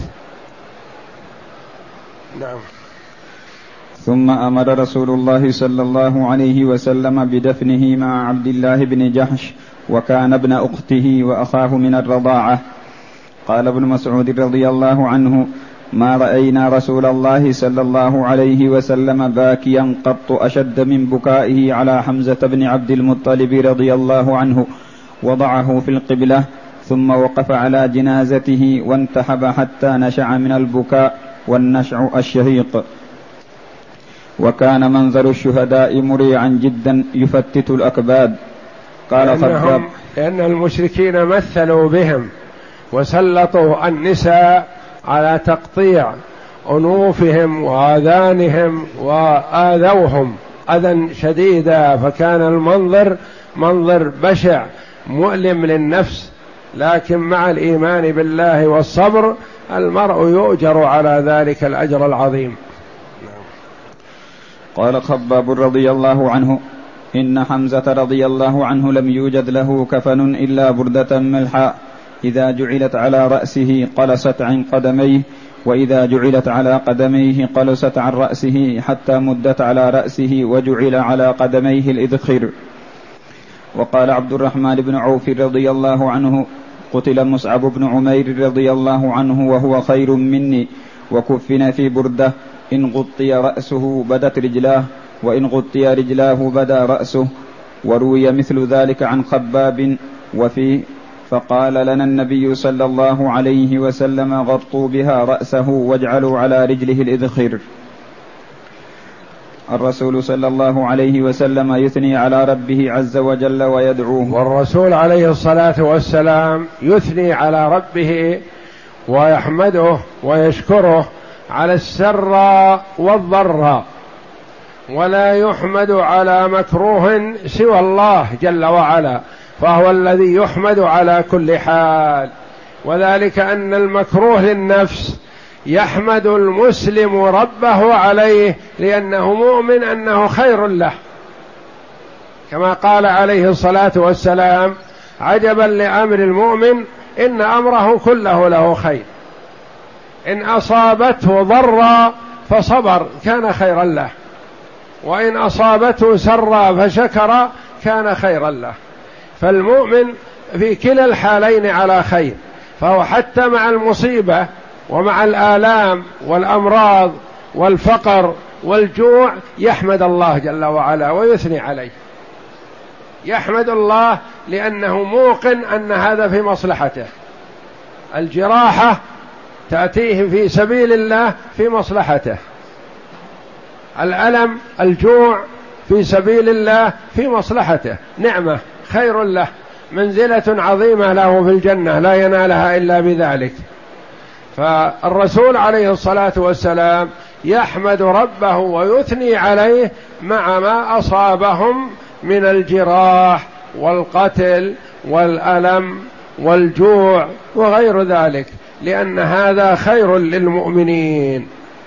نعم. ثم أمر رسول الله صلى الله عليه وسلم بدفنه مع عبد الله بن جحش، وكان ابن أخته وأخاه من الرضاعة. قال ابن مسعود رضي الله عنه: ما رأينا رسول الله صلى الله عليه وسلم باكيا قط أشد من بكائه على حمزة بن عبد المطلب رضي الله عنه. وضعه في القبلة ثم وقف على جنازته وانتحب حتى نشع من البكاء، والنشع الشهيق. وكان منظر الشهداء مريعا جدا يفتت الأكباد. قال خباب: لأن المشركين مثلوا بهم وسلطوا النساء على تقطيع أنوفهم وآذانهم وآذوهم أذى شديدا، فكان المنظر منظر بشع مؤلم للنفس، لكن مع الإيمان بالله والصبر المرء يؤجر على ذلك الأجر العظيم. قال خباب رضي الله عنه: إن حمزة رضي الله عنه لم يوجد له كفن إلا بردة ملحاء، إذا جعلت على رأسه قلست عن قدميه، وإذا جعلت على قدميه قلست عن رأسه، حتى مدت على رأسه وجعل على قدميه الإذخر. وقال عبد الرحمن بن عوف رضي الله عنه: قتل مصعب بن عمير رضي الله عنه وهو خير مني، وكفن في بردة، إن غطي رأسه بدت رجلاه، وإن غطي رجلاه بدا رأسه. وروي مثل ذلك عن خباب وفيه: فقال لنا النبي صلى الله عليه وسلم: غطوا بها رأسه واجعلوا على رجله الإذخر. الرسول صلى الله عليه وسلم يثني على ربه عز وجل ويدعوه. والرسول عليه الصلاة والسلام يثني على ربه ويحمده ويشكره على السر والضر، ولا يحمد على مكروه سوى الله جل وعلا، فهو الذي يحمد على كل حال. وذلك أن المكروه للنفس يحمد المسلم ربه عليه، لأنه مؤمن أنه خير له، كما قال عليه الصلاة والسلام: عجبا لأمر المؤمن إن أمره كله له خير، إن أصابته ضرا فصبر كان خيرا له، وإن أصابته سرا فشكر كان خيرا له. فالمؤمن في كلا الحالين على خير، فهو حتى مع المصيبة ومع الآلام والأمراض والفقر والجوع يحمد الله جل وعلا ويثني عليه، يحمد الله لأنه موقن أن هذا في مصلحته. الجراحة تأتيه في سبيل الله في مصلحته، الألم الجوع في سبيل الله في مصلحته، نعمة خير له، منزلة عظيمة له في الجنة لا ينالها إلا بذلك. فالرسول عليه الصلاة والسلام يحمد ربه ويثني عليه مع ما أصابهم من الجراح والقتل والألم والجوع وغير ذلك، لأن هذا خير للمؤمنين.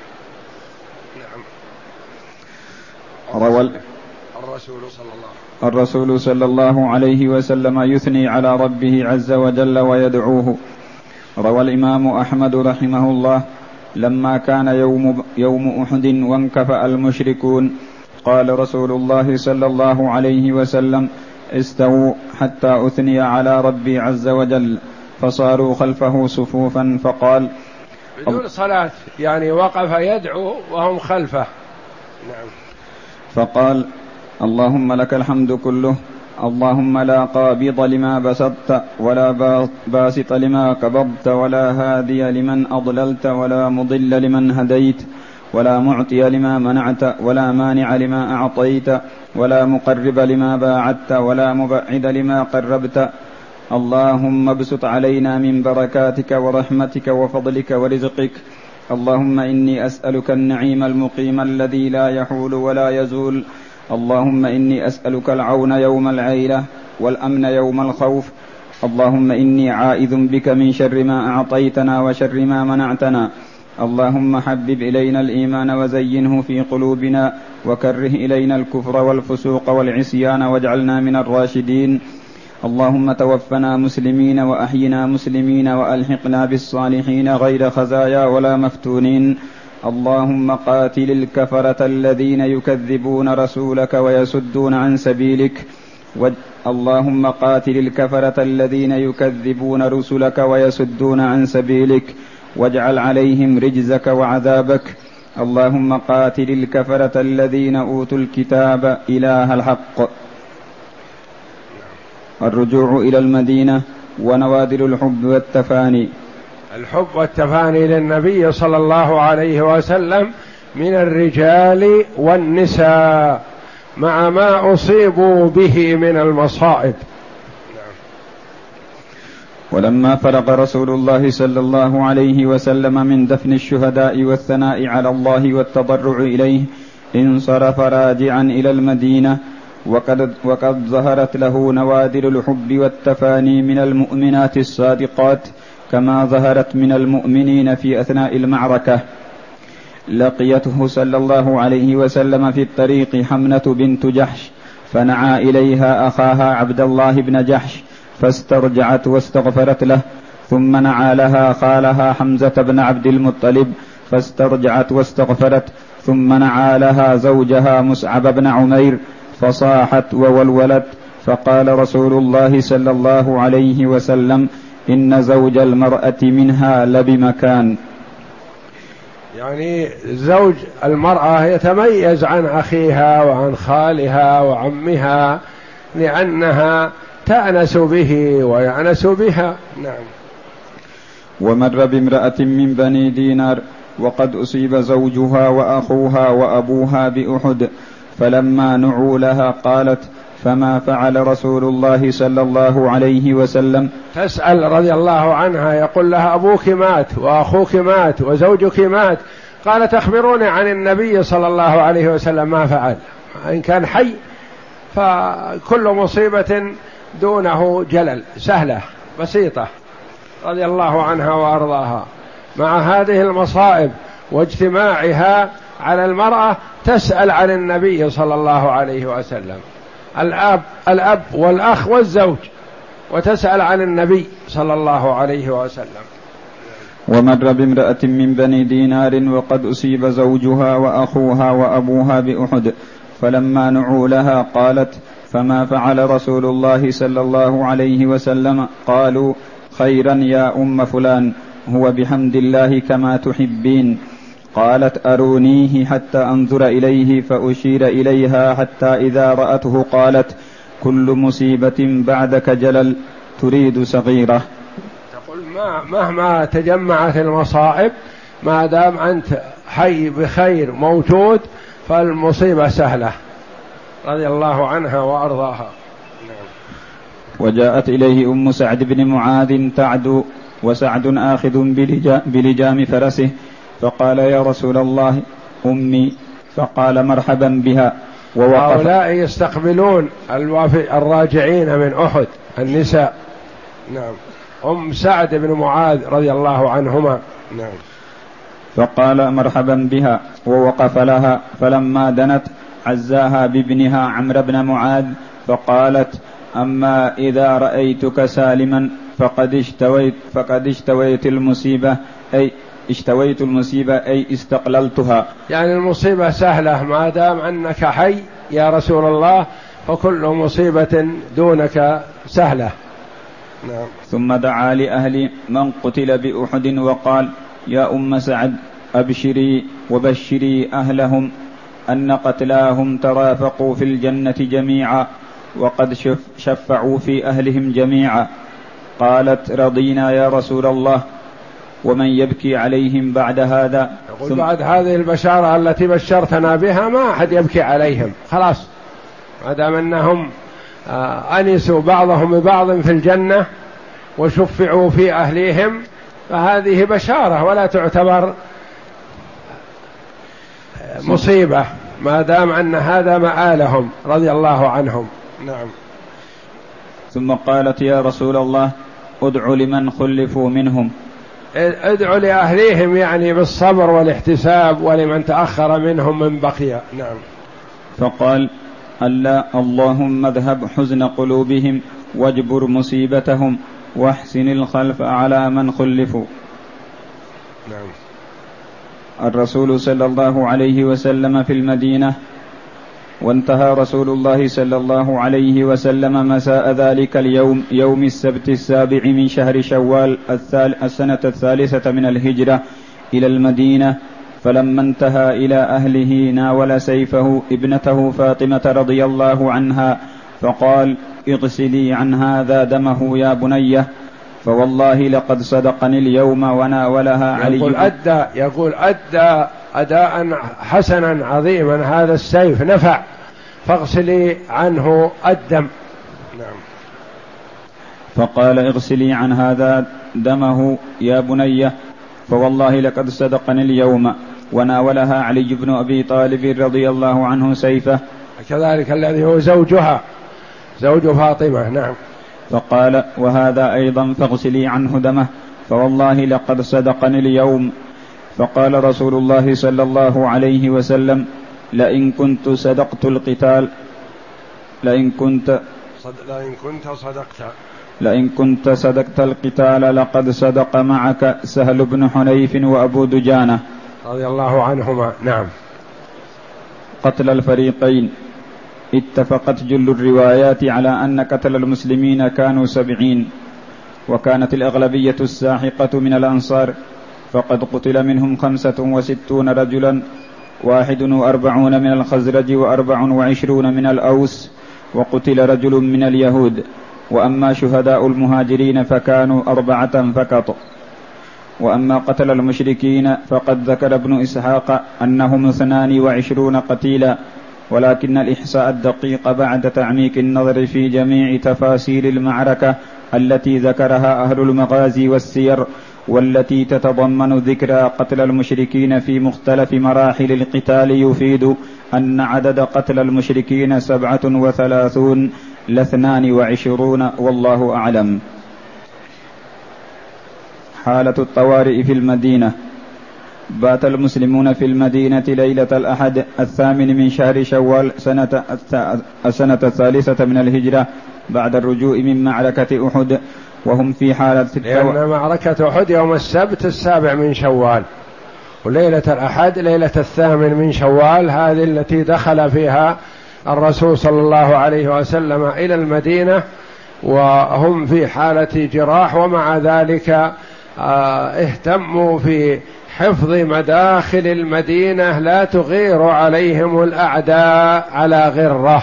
الرسول صلى الله عليه وسلم يثني على ربه عز وجل ويدعوه. روى الإمام أحمد رحمه الله: لما كان يوم أحد وانكفأ المشركون قال رسول الله صلى الله عليه وسلم: استووا حتى أثني على ربي عز وجل، فصاروا خلفه صفوفا، فقال بدون صلاة، يعني وقف يدعو وهم خلفه. نعم. فقال: اللهم لك الحمد كله، اللهم لا قابض لما بسطت ولا باسط لما قبضت ولا هادي لمن أضللت ولا مضل لمن هديت ولا معطي لما منعت ولا مانع لما أعطيت ولا مقرب لما باعدت ولا مبعد لما قربت. اللهم ابسط علينا من بركاتك ورحمتك وفضلك ورزقك. اللهم إني أسألك النعيم المقيم الذي لا يحول ولا يزول. اللهم إني أسألك العون يوم العيلة والأمن يوم الخوف. اللهم إني عائذ بك من شر ما أعطيتنا وشر ما منعتنا. اللهم حبب إلينا الإيمان وزينه في قلوبنا وكره إلينا الكفر والفسوق والعصيان واجعلنا من الراشدين. اللهم توفنا مسلمين وأحينا مسلمين وألحقنا بالصالحين غير خزايا ولا مفتونين. اللهم قاتل الكفرة الذين يكذبون رسولك ويصدون عن سبيلك. اللهم قاتل الكفرة الذين يكذبون رسلك ويصدون عن سبيلك واجعل عليهم رجزك وعذابك. اللهم قاتل الكفرة الذين أوتوا الكتاب إله الحق. الرجوع إلى المدينة ونوادر الحب والتفاني. الحب والتفاني للنبي صلى الله عليه وسلم من الرجال والنساء مع ما أصيبوا به من المصائب. ولما فرغ رسول الله صلى الله عليه وسلم من دفن الشهداء والثناء على الله والتضرع إليه انصرف راجعا إلى المدينة، وقد ظهرت له نوادر الحب والتفاني من المؤمنات الصادقات كما ظهرت من المؤمنين في أثناء المعركة. لقيته صلى الله عليه وسلم في الطريق حمنة بنت جحش، فنعى إليها أخاها عبد الله بن جحش فاسترجعت واستغفرت له، ثم نعى لها خالها حمزة بن عبد المطلب فاسترجعت واستغفرت، ثم نعى لها زوجها مصعب بن عمير فصاحت وولولت. فقال رسول الله صلى الله عليه وسلم: إن زوج المرأة منها لبمكان. يعني زوج المرأة يتميز عن أخيها وعن خالها وعمها لأنها تأنس به ويأنس بها. نعم. ومر بامرأة من بني دينار وقد أصيب زوجها وأخوها وأبوها بأحد، فلما نعوا لها قالت: فما فعل رسول الله صلى الله عليه وسلم؟ تسأل رضي الله عنها، يقول لها: أبوك مات وأخوك مات وزوجك مات. قالت: أخبروني عن النبي صلى الله عليه وسلم ما فعل. إن كان حي فكل مصيبة دونه جلل، سهلة بسيطة، رضي الله عنها وأرضاها. مع هذه المصائب واجتماعها على المرأة تسأل عن النبي صلى الله عليه وسلم، الأب والأخ والزوج، وتسأل عن النبي صلى الله عليه وسلم. ومر بامرأة من بني دينار وقد أصيب زوجها وأخوها وأبوها بأحد، فلما نعوا لها قالت: فما فعل رسول الله صلى الله عليه وسلم؟ قالوا: خيرا يا أم فلان، هو بحمد الله كما تحبين. قالت: أرونيه حتى أنظر إليه، فأشير إليها حتى إذا رأته قالت: كل مصيبة بعدك جلل، تريد صغيرة. تقول مهما تجمعت المصائب ما دام أنت حي بخير موجود فالمصيبة سهلة، رضي الله عنها وأرضاها. وجاءت إليه أم سعد بن معاذ تعدو، وسعد آخذ بلجام فرسه، فقال: يا رسول الله أمي. فقال: مرحبا بها. هؤلاء يستقبلون الراجعين من أحد النساء. نعم. أم سعد بن معاذ رضي الله عنهما. نعم. فقال: مرحبا بها، ووقف لها، فلما دنت عزاها بابنها عمرو بن معاذ، فقالت: أما إذا رأيتك سالما فقد اشتويت المصيبة، أي اشتويت المصيبة أي استقللتها. يعني المصيبة سهلة ما دام أنك حي يا رسول الله، فكل مصيبة دونك سهلة. نعم. ثم دعا لأهل من قتل بأحد وقال: يا أم سعد، أبشري وبشري أهلهم أن قتلاهم ترافقوا في الجنة جميعا، وقد شفعوا في أهلهم جميعا. قالت: رضينا يا رسول الله، ومن يبكي عليهم بعد هذا؟ يقول بعد هذه البشارة التي بشرتنا بها ما أحد يبكي عليهم، خلاص ما دام أنهم أنسوا بعضهم ببعض في الجنة وشفعوا في أهليهم، فهذه بشارة ولا تعتبر مصيبة ما دام أن هذا مآلهم رضي الله عنهم. نعم. ثم قالت: يا رسول الله، ادع لمن خلفوا منهم. ادعوا لأهليهم يعني بالصبر والاحتساب، ولمن تأخر منهم من بقي. نعم. فقال: ألا، اللهم اذهب حزن قلوبهم واجبر مصيبتهم واحسن الخلف على من خلفوا. نعم. الرسول صلى الله عليه وسلم في المدينة، وانتهى رسول الله صلى الله عليه وسلم مساء ذلك اليوم، يوم السبت السابع من شهر شوال السنة 3 من الهجرة، إلى المدينة. فلما انتهى إلى أهله ناول سيفه ابنته فاطمة رضي الله عنها، فقال: اغسلي عن هذا دمه يا بنيه، فوالله لقد صدقني اليوم. وناولها علي. يقول أدى أداء حسنا عظيما، هذا السيف نفع، فاغسلي عنه الدم. نعم. فقال: اغسلي عن هذا دمه يا بنيه، فوالله لقد صدقني اليوم. وناولها علي بن أبي طالب رضي الله عنه سيفه، كذلك الذي هو زوجها، زوج فاطمة. نعم. فقال: وهذا أيضا فاغسلي عنه دمه، فوالله لقد صدقني اليوم. فقال رسول الله صلى الله عليه وسلم: لئن كنت صدقت القتال لئن كنت صدقت القتال لقد صدق معك سهل بن حنيف وأبو دجانة رضي الله عنهما. نعم. قتل الفريقين. اتفقت جل الروايات على أن قتل المسلمين كانوا 70، وكانت الأغلبية الساحقة من الأنصار، فقد قتل منهم 65 رجلا، 41 من الخزرج و24 من الأوس، وقتل رجل من اليهود. وأما شهداء المهاجرين فكانوا 4 فقط. وأما قتل المشركين فقد ذكر ابن إسحاق أنهم 22 قتيلا، ولكن الإحصاء الدقيق بعد تعميق النظر في جميع تفاصيل المعركة التي ذكرها أهل المغازي والسير، والتي تتضمن ذكر قتل المشركين في مختلف مراحل القتال، يفيد أن عدد قتل المشركين 37 ل 22، والله أعلم. حالة الطوارئ في المدينة. بات المسلمون في المدينة ليلة الأحد 8 من شهر شوال السنة 3 من الهجرة بعد الرجوع من معركة أحد، وهم في حالة لأن معركة أحد يوم السبت 7 من شوال، وليلة الأحد ليلة 8 من شوال، هذه التي دخل فيها الرسول صلى الله عليه وسلم إلى المدينة وهم في حالة جراح، ومع ذلك اهتموا في حفظ مداخل المدينة لا تغير عليهم الأعداء على غرة.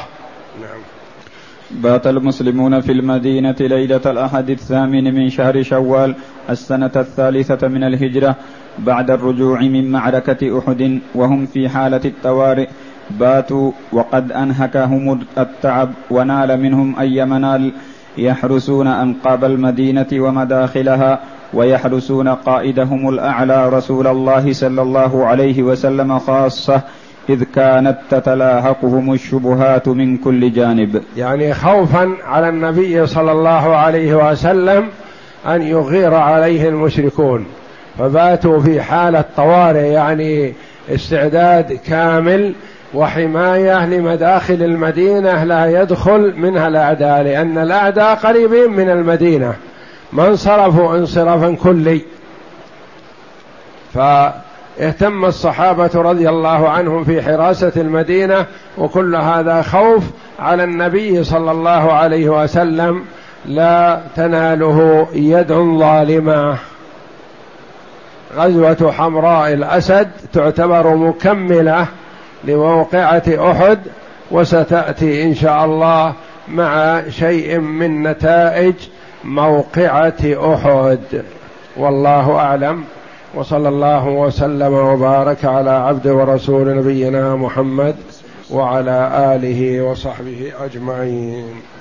بات المسلمون في المدينة ليلة الأحد 8 من شهر شوال السنة 3 من الهجرة بعد الرجوع من معركة أحد، وهم في حالة الطوارئ. باتوا وقد أنهكهم التعب ونال منهم أي منال، يحرسون أنقاب المدينة ومداخلها، ويحرسون قائدهم الأعلى رسول الله صلى الله عليه وسلم خاصة، إذ كانت تتلاحقهم الشبهات من كل جانب، يعني خوفا على النبي صلى الله عليه وسلم أن يغير عليه المشركون، فباتوا في حالة طوارئ، يعني استعداد كامل وحماية لمداخل المدينة لا يدخل منها الأعداء، لأن الأعداء قريبين من المدينة ما انصرفوا انصرافا كلي. فاهتم الصحابة رضي الله عنهم في حراسة المدينة، وكل هذا خوف على النبي صلى الله عليه وسلم لا تناله يد ظالمة. غزوة حمراء الأسد تعتبر مكملة لموقعة أحد، وستأتي إن شاء الله مع شيء من نتائج موقعة أحد، والله أعلم. وصلى الله وسلم وبارك على عبد ورسول نبينا محمد وعلى آله وصحبه أجمعين.